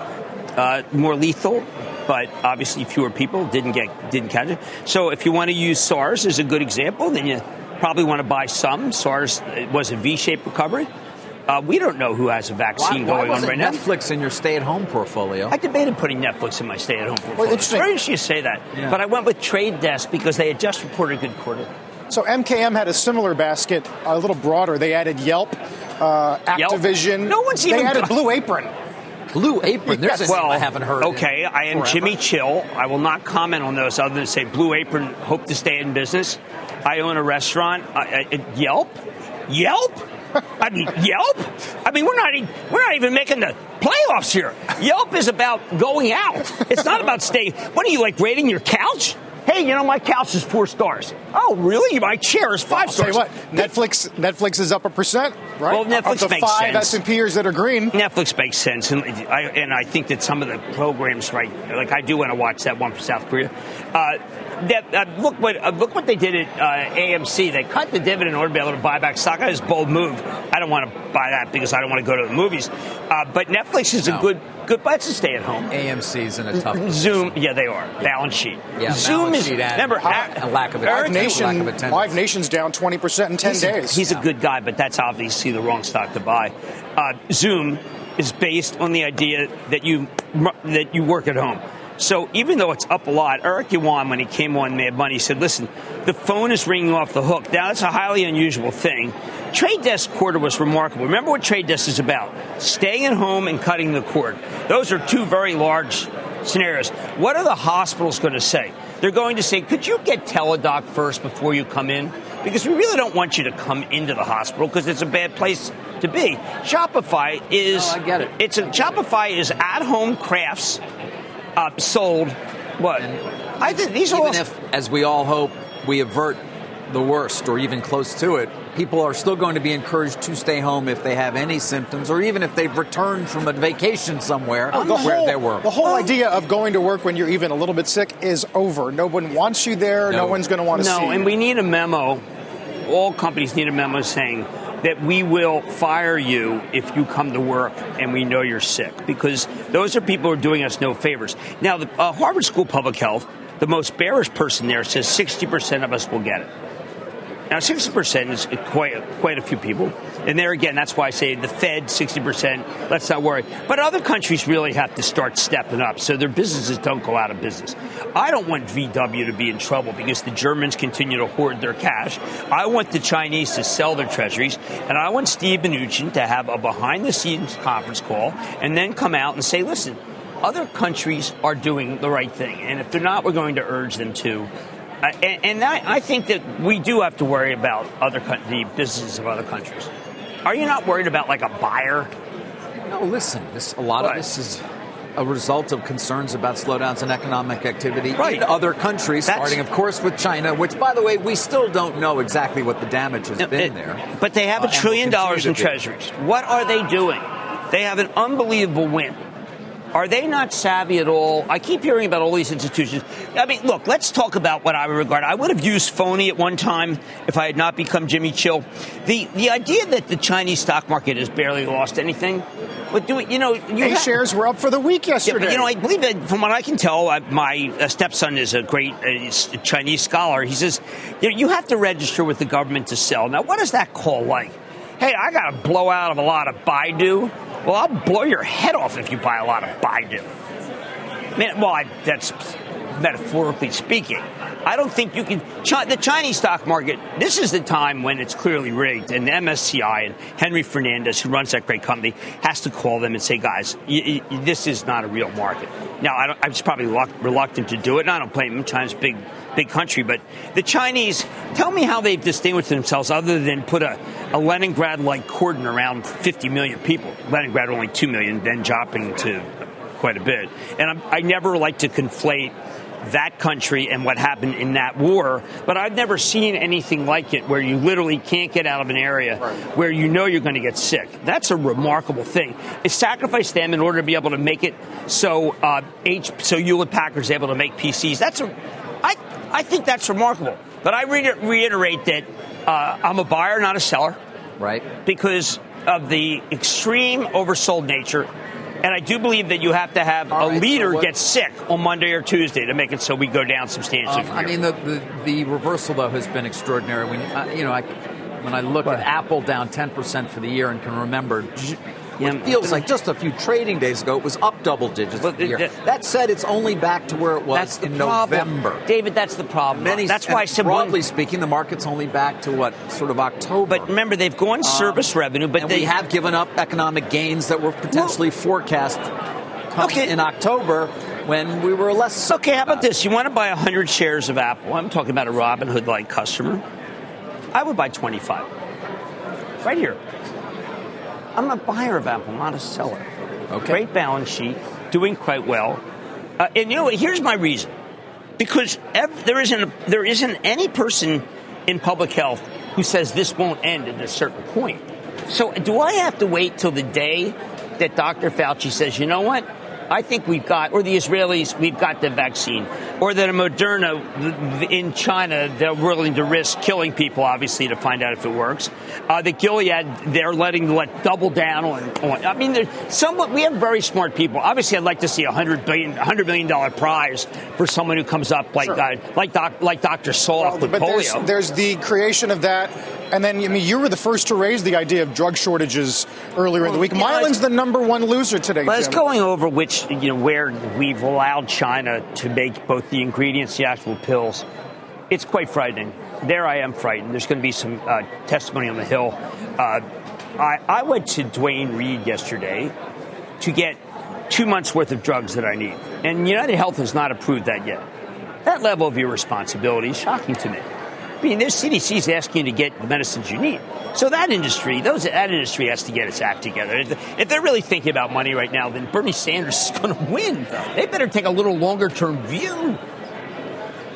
Uh, more lethal, but obviously fewer people didn't get didn't catch it. So if you want to use SARS as a good example, then you probably want to buy some. SARS was a V-shaped recovery. Uh, we don't know who has a vaccine why, why going on right now. Netflix in your stay-at-home portfolio? I debated putting Netflix in my stay-at-home portfolio. Well, it's very interesting you say that. Yeah. But I went with Trade Desk because they had just reported a good quarter. So M K M had a similar basket, a little broader. They added Yelp, uh, Activision. Yelp? No one's even... They added Blue Apron. Blue Apron? There's yes. a well, name I haven't heard Okay, I am forever. Jimmy Chill. I will not comment on those other than say Blue Apron, hope to stay in business. I own a restaurant. Uh, uh, Yelp? Yelp? I mean, Yelp? I mean, we're not even, we're not even making the playoffs here. Yelp is about going out. It's not about staying. What are you, like, rating your couch? Hey, you know, my couch is four stars. Oh, really? My chair is five I'll stars. Tell you what, Netflix Netflix is up a percent, right? Well, Netflix of the makes five sense. S and P'ers that are green. Netflix makes sense, and I, and I think that some of the programs, right, like I do want to watch that one for South Korea. Uh, that, uh, look what uh, look what they did at uh, A M C. They cut the dividend in order to be able to buy back stock. That is a bold move. I don't want to buy that because I don't want to go to the movies. Uh, but Netflix is no. a good good buy to stay at home. A M C's in a tough position. Zoom, yeah, they are. Balance sheet. Yeah, Zoom balance is sheet remember a lack of Live Nation. Lack of attendance. Live Nation's down twenty percent in ten he's days. A, he's yeah. a good guy, but that's obviously the wrong stock to buy. Uh, Zoom is based on the idea that you that you work at home. So even though it's up a lot, Eric Yuan, when he came on Mad Money, said, listen, the phone is ringing off the hook. Now, that's a highly unusual thing. Trade Desk quarter was remarkable. Remember what Trade Desk is about? Staying at home and cutting the cord. Those are two very large scenarios. What are the hospitals going to say? They're going to say, could you get Teladoc first before you come in? Because we really don't want you to come into the hospital because it's a bad place to be. Shopify is... Oh, I get it. It's a, Shopify is at-home crafts uh, sold. What? And I think these are even all... if, as we all hope, we avert the worst or even close to it, people are still going to be encouraged to stay home if they have any symptoms or even if they've returned from a vacation somewhere oh, the where whole, they were. The whole idea of going to work when you're even a little bit sick is over. No one wants you there. No, no one's going to want to no, see you. No, and we need a memo. All companies need a memo saying that we will fire you if you come to work and we know you're sick, because those are people who are doing us no favors. Now, the uh, Harvard School of Public Health, the most bearish person there says sixty percent of us will get it. Now, sixty percent is quite, quite a few people. And there again, that's why I say the Fed, sixty percent, let's not worry. But other countries really have to start stepping up so their businesses don't go out of business. I don't want V W to be in trouble because the Germans continue to hoard their cash. I want the Chinese to sell their treasuries. And I want Steve Mnuchin to have a behind-the-scenes conference call and then come out and say, listen, other countries are doing the right thing. And if they're not, we're going to urge them to. Uh, and and I, I think that we do have to worry about other the businesses of other countries. Are you not worried about like a buyer? No, listen. This a lot what? of this is a result of concerns about slowdowns in economic activity right. in other countries, That's, starting, of course, with China, which, by the way, we still don't know exactly what the damage has no, been it, there. But they have a uh, trillion dollars in be. treasuries. What are they doing? They have an unbelievable win. Are they not savvy at all? I keep hearing about all these institutions. I mean, look, let's talk about what I would regard. I would have used phony at one time if I had not become Jimmy Chill. The the idea that the Chinese stock market has barely lost anything, but do it, you know, you A have, shares were up for the week yesterday. Yeah, but, you know, I believe that from what I can tell, uh, my uh, stepson is a great uh, Chinese scholar. He says, you know, you have to register with the government to sell. Now, what is that call like? Hey, I got a blowout of a lot of Baidu. Well, I'll blow your head off if you buy a lot of Baidu. I mean, well, I, that's metaphorically speaking. I don't think you can. Chi- the Chinese stock market, this is the time when it's clearly rigged. And M S C I and Henry Fernandez, who runs that great company, has to call them and say, guys, y- y- this is not a real market. Now, I, don't, I was probably reluct- reluctant to do it, and I don't blame them. China's a big, big country. But the Chinese, tell me how they've distinguished themselves other than put a, a Leningrad-like cordon around fifty million people. Leningrad only two million, then dropping to quite a bit. And I'm, I never like to conflate that country and what happened in that war, but I've never seen anything like it where you literally can't get out of an area right. where you know you're going to get sick. That's a remarkable thing. It sacrificed them in order to be able to make it so uh, H, so Hewlett Packard's able to make P Cs. That's a, I, I think that's remarkable. But I re- reiterate that uh, I'm a buyer, not a seller. Right. Because of the extreme oversold nature. And I do believe that you have to have All a right, leader so get sick on Monday or Tuesday to make it so we go down substantially. Um, I mean, the, the the reversal, though, has been extraordinary. When uh, you know, I, when I look at Apple down ten percent for the year and can remember, yeah, it feels like just a few trading days ago it was up double digits for the year. That, that said, it's only back to where it was that's the in problem. November. David, that's the problem. Many, that's why I said broadly one, speaking, the market's only back to what sort of October. But remember, they've gone service um, revenue, but and they we have given up economic gains that were potentially well, forecast. Okay. In October, when we were less. Okay, how about about this? You want to buy one hundred shares of Apple? I'm talking about a Robinhood-like customer. I would buy twenty-five. Right here. I'm a buyer of Apple, not a seller. Okay. Great balance sheet, doing quite well. Uh, and you know what? Here's my reason. Because ev- there isn't a, there isn't any person in public health who says this won't end at a certain point. So do I have to wait till the day that Doctor Fauci says, you know what, I think we've got, or the Israelis, we've got the vaccine, or that a Moderna in China, they're willing to risk killing people, obviously, to find out if it works. Uh, the Gilead, they're letting let double down on. on I mean, there's somewhat, we have very smart people. Obviously, I'd like to see a hundred billion, hundred million dollar prize for someone who comes up like, sure. uh, like, doc, like Doctor Soloff well, with but polio. There's, there's the creation of that. And then, I mean, you were the first to raise the idea of drug shortages earlier well, in the week. Mylan's know, the number one loser today, Well, Jim. it's going over which, you know, where we've allowed China to make both the ingredients, the actual pills. It's quite frightening. There I am frightened. There's going to be some uh, testimony on the Hill. Uh, I, I went to Duane Reade yesterday to get two months' worth of drugs that I need. And United Health has not approved that yet. That level of irresponsibility is shocking to me. I mean, their C D C is asking you to get the medicines you need. So that industry, those that industry has to get its act together. If, if they're really thinking about money right now, then Bernie Sanders is going to win. They better take a little longer-term view. Uh,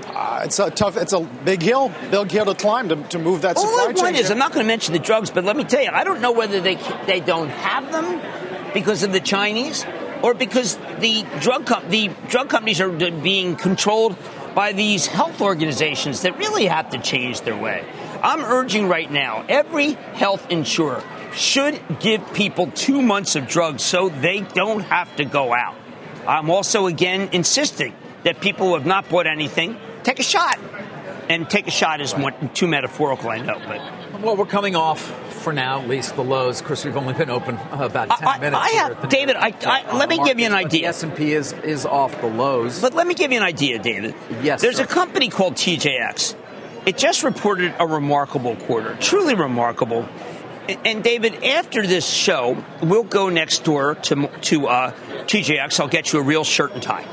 it's a tough, it's a big hill, big hill to climb to, to move that All supply I chain. want is, I'm not going to mention the drugs, but let me tell you, I don't know whether they they don't have them because of the Chinese or because the drug com- the drug companies are being controlled by these health organizations that really have to change their way. I'm urging right now, every health insurer should give people two months of drugs so they don't have to go out. I'm also, again, insisting that people who have not bought anything, take a shot. And take a shot is more, too metaphorical, I know. But well, we're coming off, for now, at least, the lows. Of course, we've only been open about ten I, minutes. I have, here David, I, I, let me markets, give you an idea. The S and P is, is off the lows. But let me give you an idea, David. Yes, There's sir. a company called T J X. It just reported a remarkable quarter, truly remarkable. And, David, after this show, we'll go next door to to uh, T J X. I'll get you a real shirt and tie.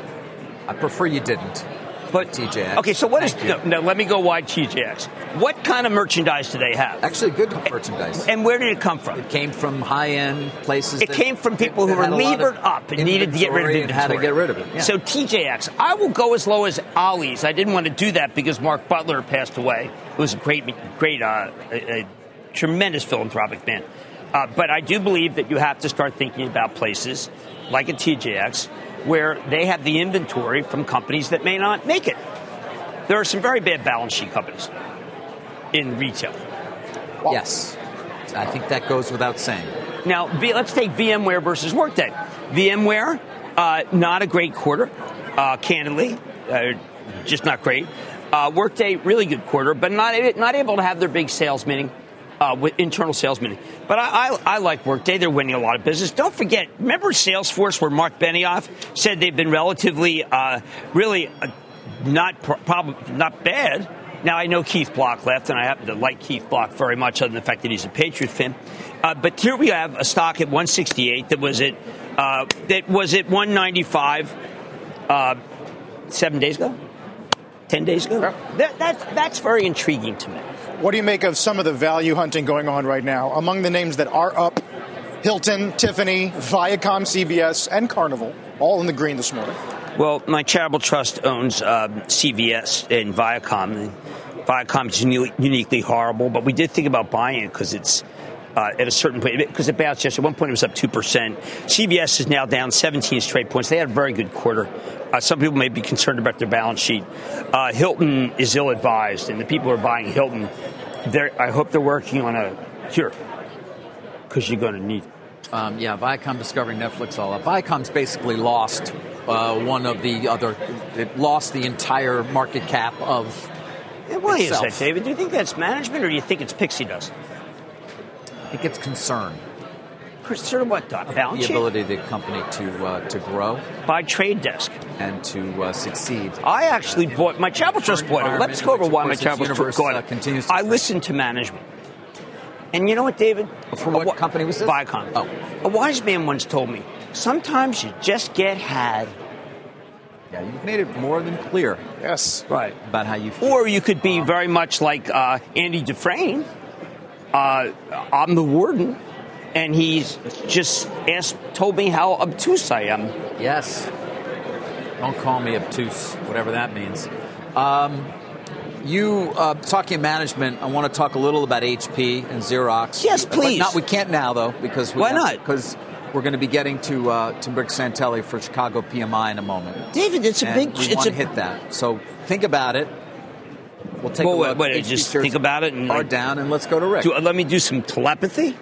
I prefer you didn't. But T J X. Okay, so what is Thank no, no, let me go wide T J X. What kind of merchandise do they have? Actually, good merchandise. And where did it come from? It came from high-end places. It that, came from people who that were had a lot levered of up and needed to get rid of inventory inventory. and had to get rid of it. Yeah. So T J X, I will go as low as Ollie's. I didn't want to do that because Mark Butler passed away. It was a great, great, uh, a, a tremendous philanthropic man. Uh, but I do believe that you have to start thinking about places like a T J X where they have the inventory from companies that may not make it. There are some very bad balance sheet companies in retail. Wow. Yes. I think that goes without saying. Now, v- let's take VMware versus Workday. VMware, uh, not a great quarter, uh, candidly, uh, just not great. Uh, Workday, really good quarter, but not not able to have their big sales meeting, uh, with internal sales meeting. But I, I, I like Workday. They're winning a lot of business. Don't forget, remember Salesforce, where Mark Benioff said they've been relatively, uh, really uh, not pro- prob- not bad. Now, I know Keith Block left, and I happen to like Keith Block very much, other than the fact that he's a Patriot fan. Uh, but here we have a stock at one sixty-eight that was at uh, that was at one ninety-five uh, seven days ago, ten days ago. That, that, that's very intriguing to me. What do you make of some of the value hunting going on right now? Among the names that are up, Hilton, Tiffany, Viacom, C B S, and Carnival, all in the green this morning. Well, my charitable trust owns uh, C V S and Viacom. Viacom is uni- uniquely horrible, but we did think about buying it because it's uh, at a certain point, because it bounced yesterday. At one point, it was up two percent. C V S is now down seventeen straight points. They had a very good quarter. Uh, some people may be concerned about their balance sheet. Uh, Hilton is ill-advised, and the people who are buying Hilton, I hope they're working on a cure, because you're going to need it. Um, yeah, Viacom, Discovery, Netflix, all up. Viacom's basically lost uh, one of the other. It lost the entire market cap of Why itself. is that, David? Do you think that's management, or do you think it's pixie dust? I think it's concern. Concern of what, Doc? Balance The sheet? ability of the company to uh, to grow By Trade Desk. and to uh, succeed. I actually bought, my travel trust bought it. Let's go over why my travel trust bought uh, it. continues to I listened to management. And you know what, David? From what A wa- company was this? Viacom. Oh. A wise man once told me, sometimes you just get had. Yeah, you've made it more than clear Yes. Right. about how you feel. Or you could be very much like uh, Andy Dufresne. Uh, I'm the warden. And he's just asked, told me how obtuse I am. Yes. Don't call me obtuse, whatever that means. Um, you uh, talking management. I want to talk a little about H P and Xerox. Yes, But please. not, we can't now though because we Why have- not? Because we're going to be getting to uh, to Rick Santelli for Chicago P M I in a moment. David, it's a And big. We It's want a to hit that. So think about it. We'll take Well, a what- look. what, H P just shares think about it and, are like- down, and let's go to Rick. Do, uh, let me do some telepathy.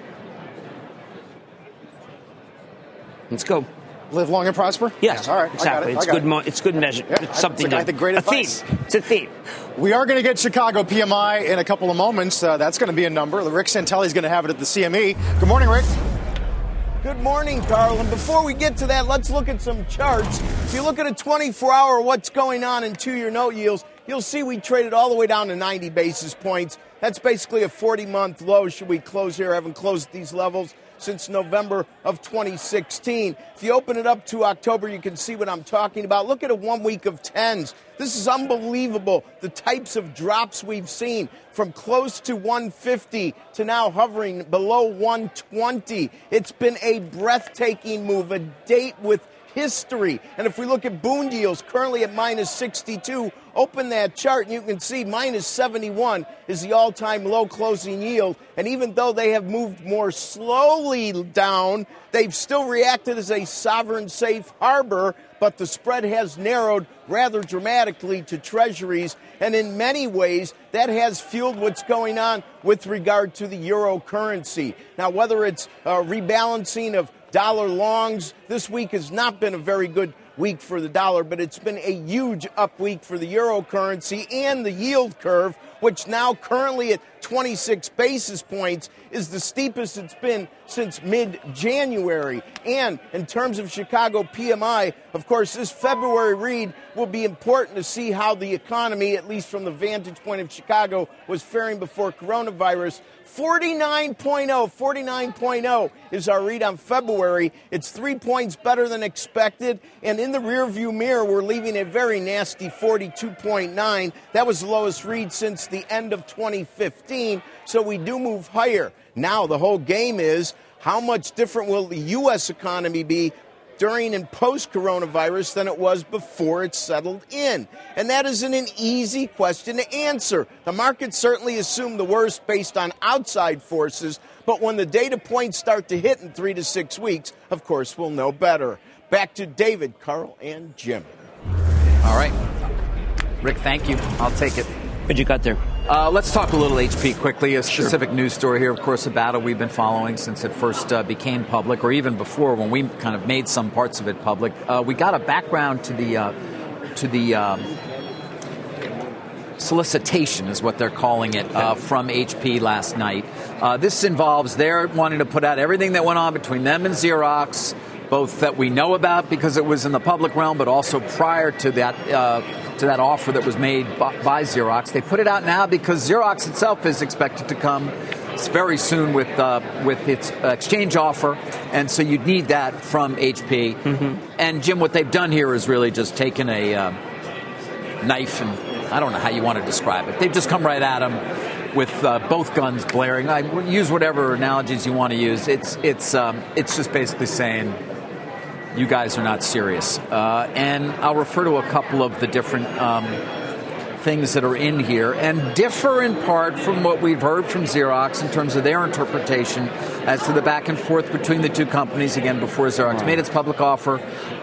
Let's go. Live long and prosper? Yes, All right. exactly. I got it. It's I got good. it. Mo- it's good measure. Yeah, it's something. I think- I to, think great a advice. theme. It's a theme. We are going to get Chicago P M I in a couple of moments. Uh, that's going to be a number. Rick Santelli is going to have it at the C M E. Good morning, Rick. Good morning, Carl. And before we get to that, let's look at some charts. If you look at a twenty-four hour what's going on in two-year note yields, you'll see we traded all the way down to ninety basis points. That's basically a forty-month low. Should we close here? I haven't closed at these levels since November of twenty sixteen. If you open it up to October, you can see what I'm talking about. Look at a one week of tens. This is unbelievable, the types of drops we've seen from close to one fifty to now hovering below one twenty. It's been a breathtaking move, a date with history. And if we look at bond yields, currently at minus sixty-two, open that chart and you can see minus seventy-one is the all-time low closing yield. And even though they have moved more slowly down, they've still reacted as a sovereign safe harbor, but the spread has narrowed rather dramatically to treasuries. And in many ways, that has fueled what's going on with regard to the euro currency. Now, whether it's a rebalancing of dollar longs, this week has not been a very good week for the dollar, but it's been a huge up week for the euro currency and the yield curve, which now currently at twenty-six basis points is the steepest it's been since mid-January. And in terms of Chicago P M I, of course, this February read will be important to see how the economy, at least from the vantage point of Chicago, was faring before coronavirus. forty-nine point oh, forty-nine point oh is our read on February. It's three points better than expected. And in the rearview mirror, we're leaving a very nasty forty-two point nine. That was the lowest read since the end of twenty fifteen. So we do move higher. Now the whole game is how much different will the U S economy be during and post-coronavirus than it was before it settled in? And that isn't an easy question to answer. The market certainly assumed the worst based on outside forces, but when the data points start to hit in three to six weeks, of course, we'll know better. Back to David, Carl, and Jim. All right. Rick, thank you. I'll take it. What'd you got there? Uh, let's talk a little H P quickly. A specific sure. news story here, of course, a battle we've been following since it first uh, became public, or even before when we kind of made some parts of it public. Uh, we got a background to the uh, to the um, solicitation, is what they're calling it, uh, from H P last night. Uh, this involves their wanting to put out everything that went on between them and Xerox, both that we know about because it was in the public realm, but also prior to that uh, to that offer that was made by, by Xerox. They put it out now because Xerox itself is expected to come very soon with uh, with its exchange offer, and so you'd need that from H P. Mm-hmm. And Jim, what they've done here is really just taken a uh, knife, and I don't know how you want to describe it. They've just come right at them with uh, both guns blaring. I use whatever analogies you want to use. It's it's um, it's just basically saying, you guys are not serious. Uh, and I'll refer to a couple of the different um, things that are in here and differ in part from what we've heard from Xerox in terms of their interpretation as to the back and forth between the two companies, again, before Xerox made its public offer,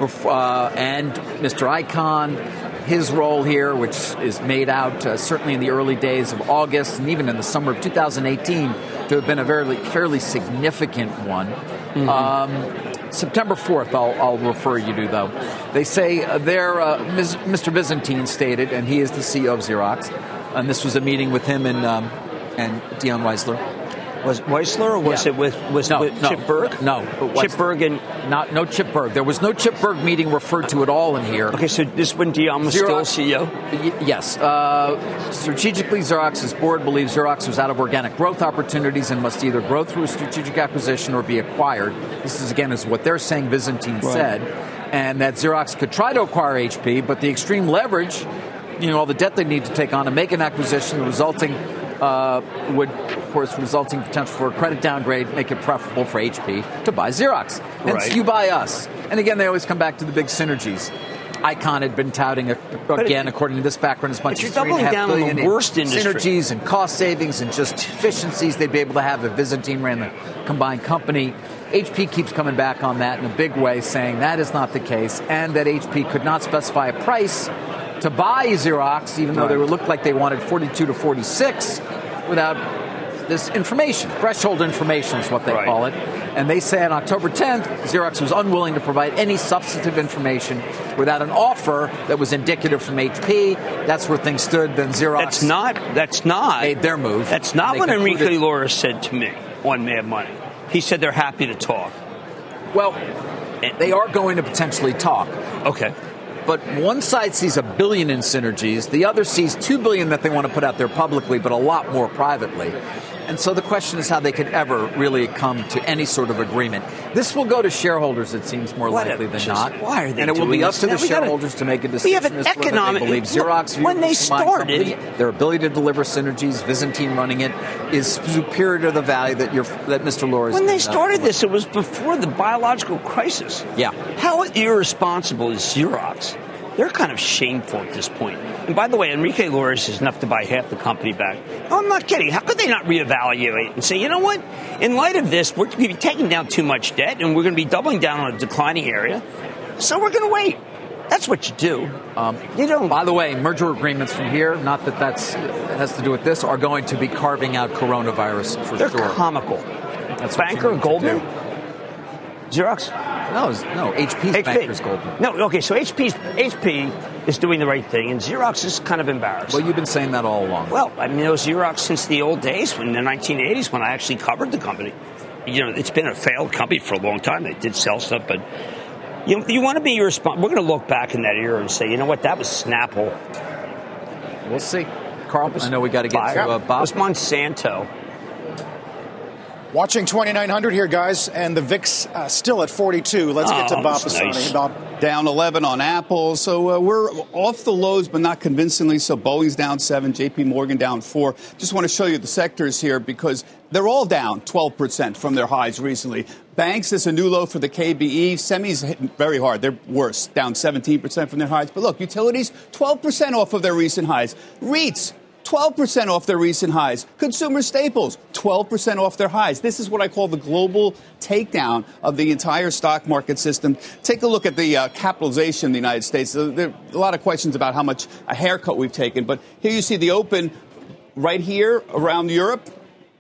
uh, and Mister Icahn, his role here, which is made out uh, certainly in the early days of August and even in the summer of two thousand eighteen to have been a very, fairly significant one. Mm-hmm. Um, September fourth, I'll, I'll refer you to, though. They say uh, there, uh, Mister Byzantine stated, and he is the C E O of Xerox, and this was a meeting with him and um, and Dion Weisler. Was Weisler, or was yeah. it with, was no, with no, Chip Berg? No. Chip Berg and... Not, no Chip Berg. There was no Chip Berg meeting referred to at all in here. Okay, so this when Dion was Xerox, still C E O? Y- yes. Uh, strategically, Xerox's board believes Xerox was out of organic growth opportunities and must either grow through a strategic acquisition or be acquired. This is, again, is what they're saying Byzantine right. said. And that Xerox could try to acquire H P, but the extreme leverage, you know, all the debt they need to take on to make an acquisition, the resulting... Uh, would, of course, resulting potential for a credit downgrade, make it preferable for H P to buy Xerox. Hence, right. you buy us. And again, they always come back to the big synergies. Icahn had been touting, again, it, according to this background, as much as three and a half billion in worst synergies and cost savings and just efficiencies they'd be able to have if Byzantine ran the combined company. H P keeps coming back on that in a big way, saying that is not the case, and that H P could not specify a price to buy Xerox, even though right. they looked like they wanted forty-two to forty-six, without this information. Threshold information is what they right. call it. And they say on October tenth, Xerox was unwilling to provide any substantive information without an offer that was indicative from H P. That's where things stood. Then Xerox that's not, that's not, made their move. That's not what concluded, Enrique Lora said to me on Mad Money. He said they're happy to talk. Well, they are going to potentially talk. Okay. But one side sees a billion in synergies. The other sees two billion that they want to put out there publicly, but a lot more privately. And so the question is how they could ever really come to any sort of agreement. This will go to shareholders, it seems more what likely a, than just, not. Why are they And it will be up to the we shareholders gotta, to make a decision. We have an as to economic. They believe Xerox view when they started, company, their ability to deliver synergies, Byzantine running it, is superior to the value that you're, that Mister Lohr is. When they started this, it was before the biological crisis. Yeah. How irresponsible is Xerox? They're kind of shameful at this point. And by the way, Enrique Loris is enough to buy half the company back. No, I'm not kidding. How could they not reevaluate and say, you know what? In light of this, we're going to be taking down too much debt, and we're going to be doubling down on a declining area. So we're going to wait. That's what you do. Um, you don't. By the way, merger agreements from here, not that that's has to do with this, are going to be carving out coronavirus for They're sure. They're comical. That's Banker Goldman? Xerox? No, no, H P's H P. Banker's Goldman. No, okay, so H P's, H P is doing the right thing, and Xerox is kind of embarrassed. Well, you've been saying that all along. Well, I mean, it was Xerox since the old days, in the nineteen eighties, when I actually covered the company. You know, it's been a failed company for a long time. They did sell stuff, but you know, you want to be irresponsible. We're going to look back in that era and say, you know what, that was Snapple. We'll see. Carl, I know we got to get to uh, Bob. It was Monsanto. Watching twenty-nine hundred here, guys, and the V I X uh, still at forty-two. Let's get to oh, Bob Pisani. Nice. Hey, Bob. Down eleven on Apple. So uh, we're off the lows, but not convincingly. So Boeing's down seven, J P Morgan down four. Just want to show you the sectors here because they're all down twelve percent from their highs recently. Banks is a new low for the K B E. Semis hit very hard. They're worse, down seventeen percent from their highs. But look, utilities, twelve percent off of their recent highs. REITs, twelve percent off their recent highs. Consumer staples, twelve percent off their highs. This is what I call the global takedown of the entire stock market system. Take a look at the uh, capitalization in the United States. There are a lot of questions about how much a haircut we've taken. But here you see the open right here around Europe.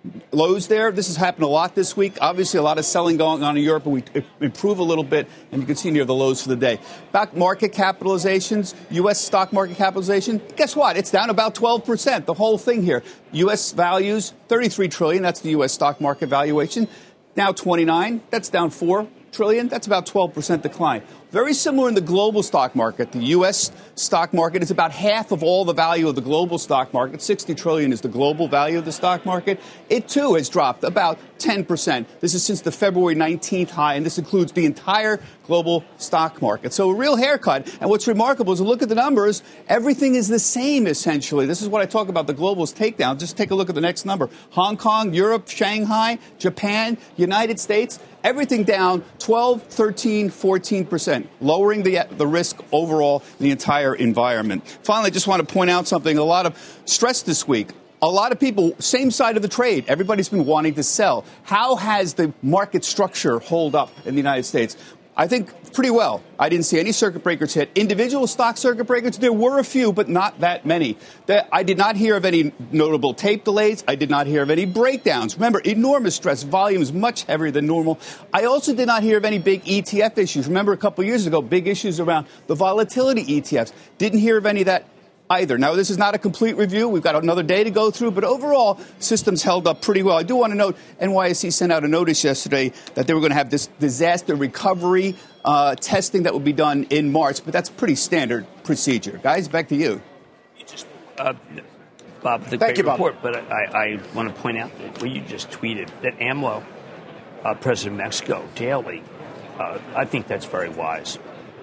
Lows there. This has happened a lot this week. Obviously, a lot of selling going on in Europe, but we improve a little bit, and you can see near the lows for the day. Back market capitalizations, U S stock market capitalization, guess what? It's down about twelve percent, the whole thing here. U S values, thirty-three trillion dollars. That's the U S stock market valuation. Now twenty-nine. That's down four trillion dollars. That's about twelve percent decline. Very similar in the global stock market. The U S stock market is about half of all the value of the global stock market. sixty trillion dollars is the global value of the stock market. It, too, has dropped about ten percent. This is since the February nineteenth high, and this includes the entire global stock market. So a real haircut. And what's remarkable is, look at the numbers. Everything is the same, essentially. This is what I talk about, the global's takedown. Just take a look at the next number. Hong Kong, Europe, Shanghai, Japan, United States, everything down twelve, thirteen, fourteen percent. Lowering the the risk overall in the entire environment. Finally, I just want to point out something. A lot of stress this week. A lot of people, same side of the trade. Everybody's been wanting to sell. How has the market structure hold up in the United States? I think pretty well. I didn't see any circuit breakers hit. Individual stock circuit breakers, there were a few, but not that many. I did not hear of any notable tape delays. I did not hear of any breakdowns. Remember, enormous stress, volumes much heavier than normal. I also did not hear of any big E T F issues. Remember, a couple years ago, big issues around the volatility E T Fs. Didn't hear of any of that either. Now, this is not a complete review. We've got another day to go through, but overall, systems held up pretty well. I do want to note, N Y S E sent out a notice yesterday that they were going to have this disaster recovery uh, testing that would be done in March, but that's pretty standard procedure. Guys, back to you. you just, uh, Bob, the Thank great you, Bob. report, but I, I want to point out that what you just tweeted, that AMLO, uh, President of Mexico, daily, uh, I think that's very wise.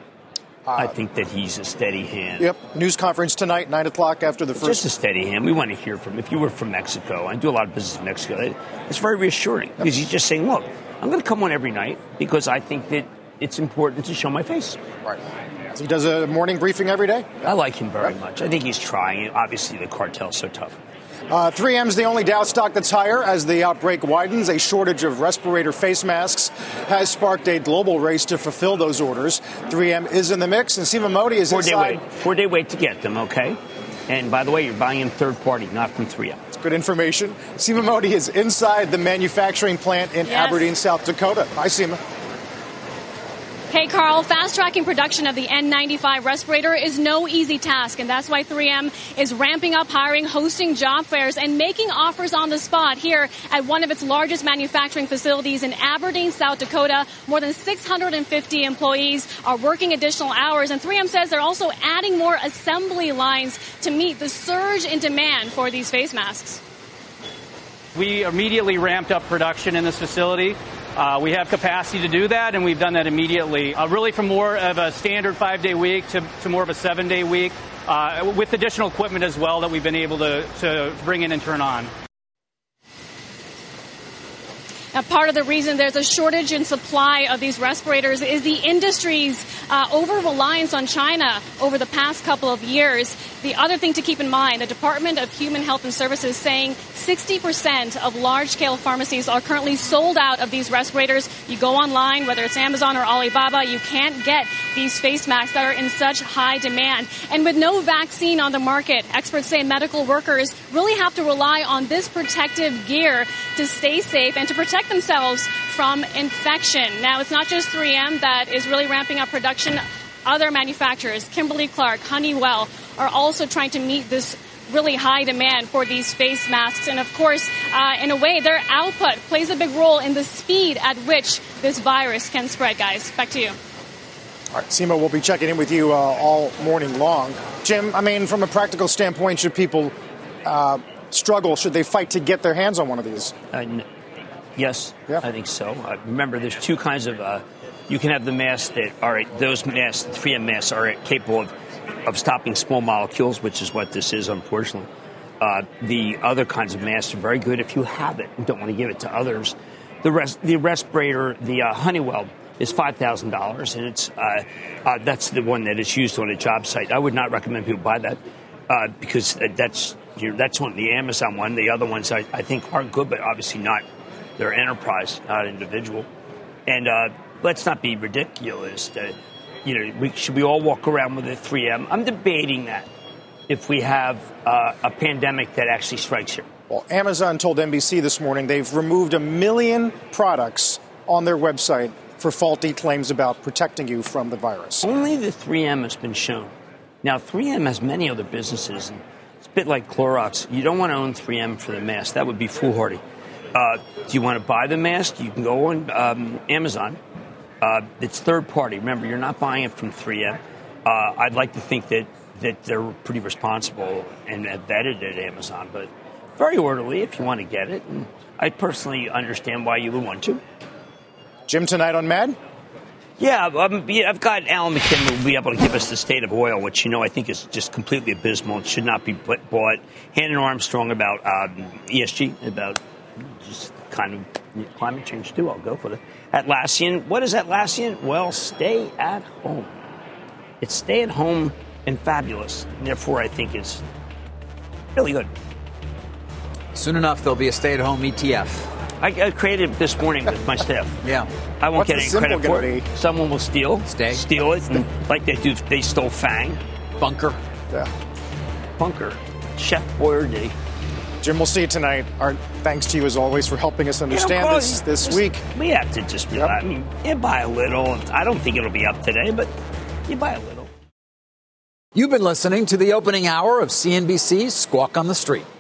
I think that he's a steady hand. Yep. News conference tonight, nine o'clock after the first. Just a steady hand. We want to hear from him. If you were from Mexico, I do a lot of business in Mexico, it's very reassuring because he's just saying, look, I'm going to come on every night because I think that it's important to show my face. Right. He does a morning briefing every day. I like him very much. I think he's trying. Obviously, the cartel's so tough. Uh, three M's the only Dow stock that's higher as the outbreak widens. A shortage of respirator face masks has sparked a global race to fulfill those orders. three M is in the mix, and Seema Modi is Four inside. Day wait. Four-day wait to get them, okay? And by the way, you're buying them third party, not from three M. It's good information. Seema Modi is inside the manufacturing plant in yes. Aberdeen, South Dakota. Hi, Seema. Hey, Carl, fast-tracking production of the N ninety-five respirator is no easy task, and that's why three M is ramping up hiring, hosting job fairs, and making offers on the spot here at one of its largest manufacturing facilities in Aberdeen, South Dakota. More than six hundred fifty employees are working additional hours, and three M says they're also adding more assembly lines to meet the surge in demand for these face masks. We immediately ramped up production in this facility. Uh, we have capacity to do that, and we've done that immediately. Uh, really from more of a standard five-day week to, to more of a seven-day week, uh, with additional equipment as well that we've been able to, to bring in and turn on. Now, part of the reason there's a shortage in supply of these respirators is the industry's uh, over-reliance on China over the past couple of years. The other thing to keep in mind, the Department of Human Health and Services saying sixty percent of large-scale pharmacies are currently sold out of these respirators. You go online, whether it's Amazon or Alibaba, you can't get these face masks that are in such high demand. And with no vaccine on the market, experts say medical workers really have to rely on this protective gear to stay safe and to protect themselves from infection. Now, it's not just three M that is really ramping up production. Other manufacturers, Kimberly-Clark, Honeywell, are also trying to meet this really high demand for these face masks. And of course, uh, in a way, their output plays a big role in the speed at which this virus can spread, guys. Back to you. All right, Seema, we'll be checking in with you uh, all morning long. Jim, I mean, from a practical standpoint, should people uh, struggle? Should they fight to get their hands on one of these? Uh, n- yes, yeah. I think so. Uh, remember, there's two kinds of, uh, you can have the masks that are, those masks, the three M masks are capable of, of stopping small molecules, which is what this is, unfortunately. Uh, the other kinds of masks are very good if you have it and don't want to give it to others. The rest, the respirator, the uh, Honeywell, is five thousand dollars, and it's uh, uh, that's the one that is used on a job site. I would not recommend people buy that uh, because that's you know, that's on the Amazon one. The other ones I, I think are good, but obviously not. They're enterprise, not individual. And uh, let's not be ridiculous. Uh, you know, we, should we all walk around with a three M? I'm debating that if we have uh, a pandemic that actually strikes here. Well, Amazon told N B C this morning they've removed a million products on their website for faulty claims about protecting you from the virus. Only the three M has been shown. Now, three M has many other businesses. And it's a bit like Clorox. You don't want to own three M for the mask. That would be foolhardy. Uh, do you want to buy the mask? You can go on um, Amazon. Uh, it's third party. Remember, you're not buying it from three M. Uh, I'd like to think that, that they're pretty responsible and have vetted at Amazon, but very orderly if you want to get it. And I personally understand why you would want to. Jim, tonight on Mad? Yeah, um, yeah, I've got Alan McKim who will be able to give us the state of oil, which, you know, I think is just completely abysmal. It should not be bought. Hannon Armstrong about um, E S G, about just kind of climate change, too. I'll go for it. Atlassian. What is Atlassian? Well, stay at home. It's stay at home and fabulous. And therefore, I think it's really good. Soon enough, there'll be a stay-at-home E T F. I, I created it this morning with my staff. Yeah. I won't What's get any the credit for be? it. Someone will steal. Stay. Steal it. And like they do, they stole Fang. Bunker. Yeah. Bunker. Chef Boyardee. Jim, we'll see you tonight. Our thanks to you, as always, for helping us understand you know, this this just, week. We have to just be, yep. I mean, you buy a little. I don't think it'll be up today, but you buy a little. You've been listening to the opening hour of C N B C's Squawk on the Street.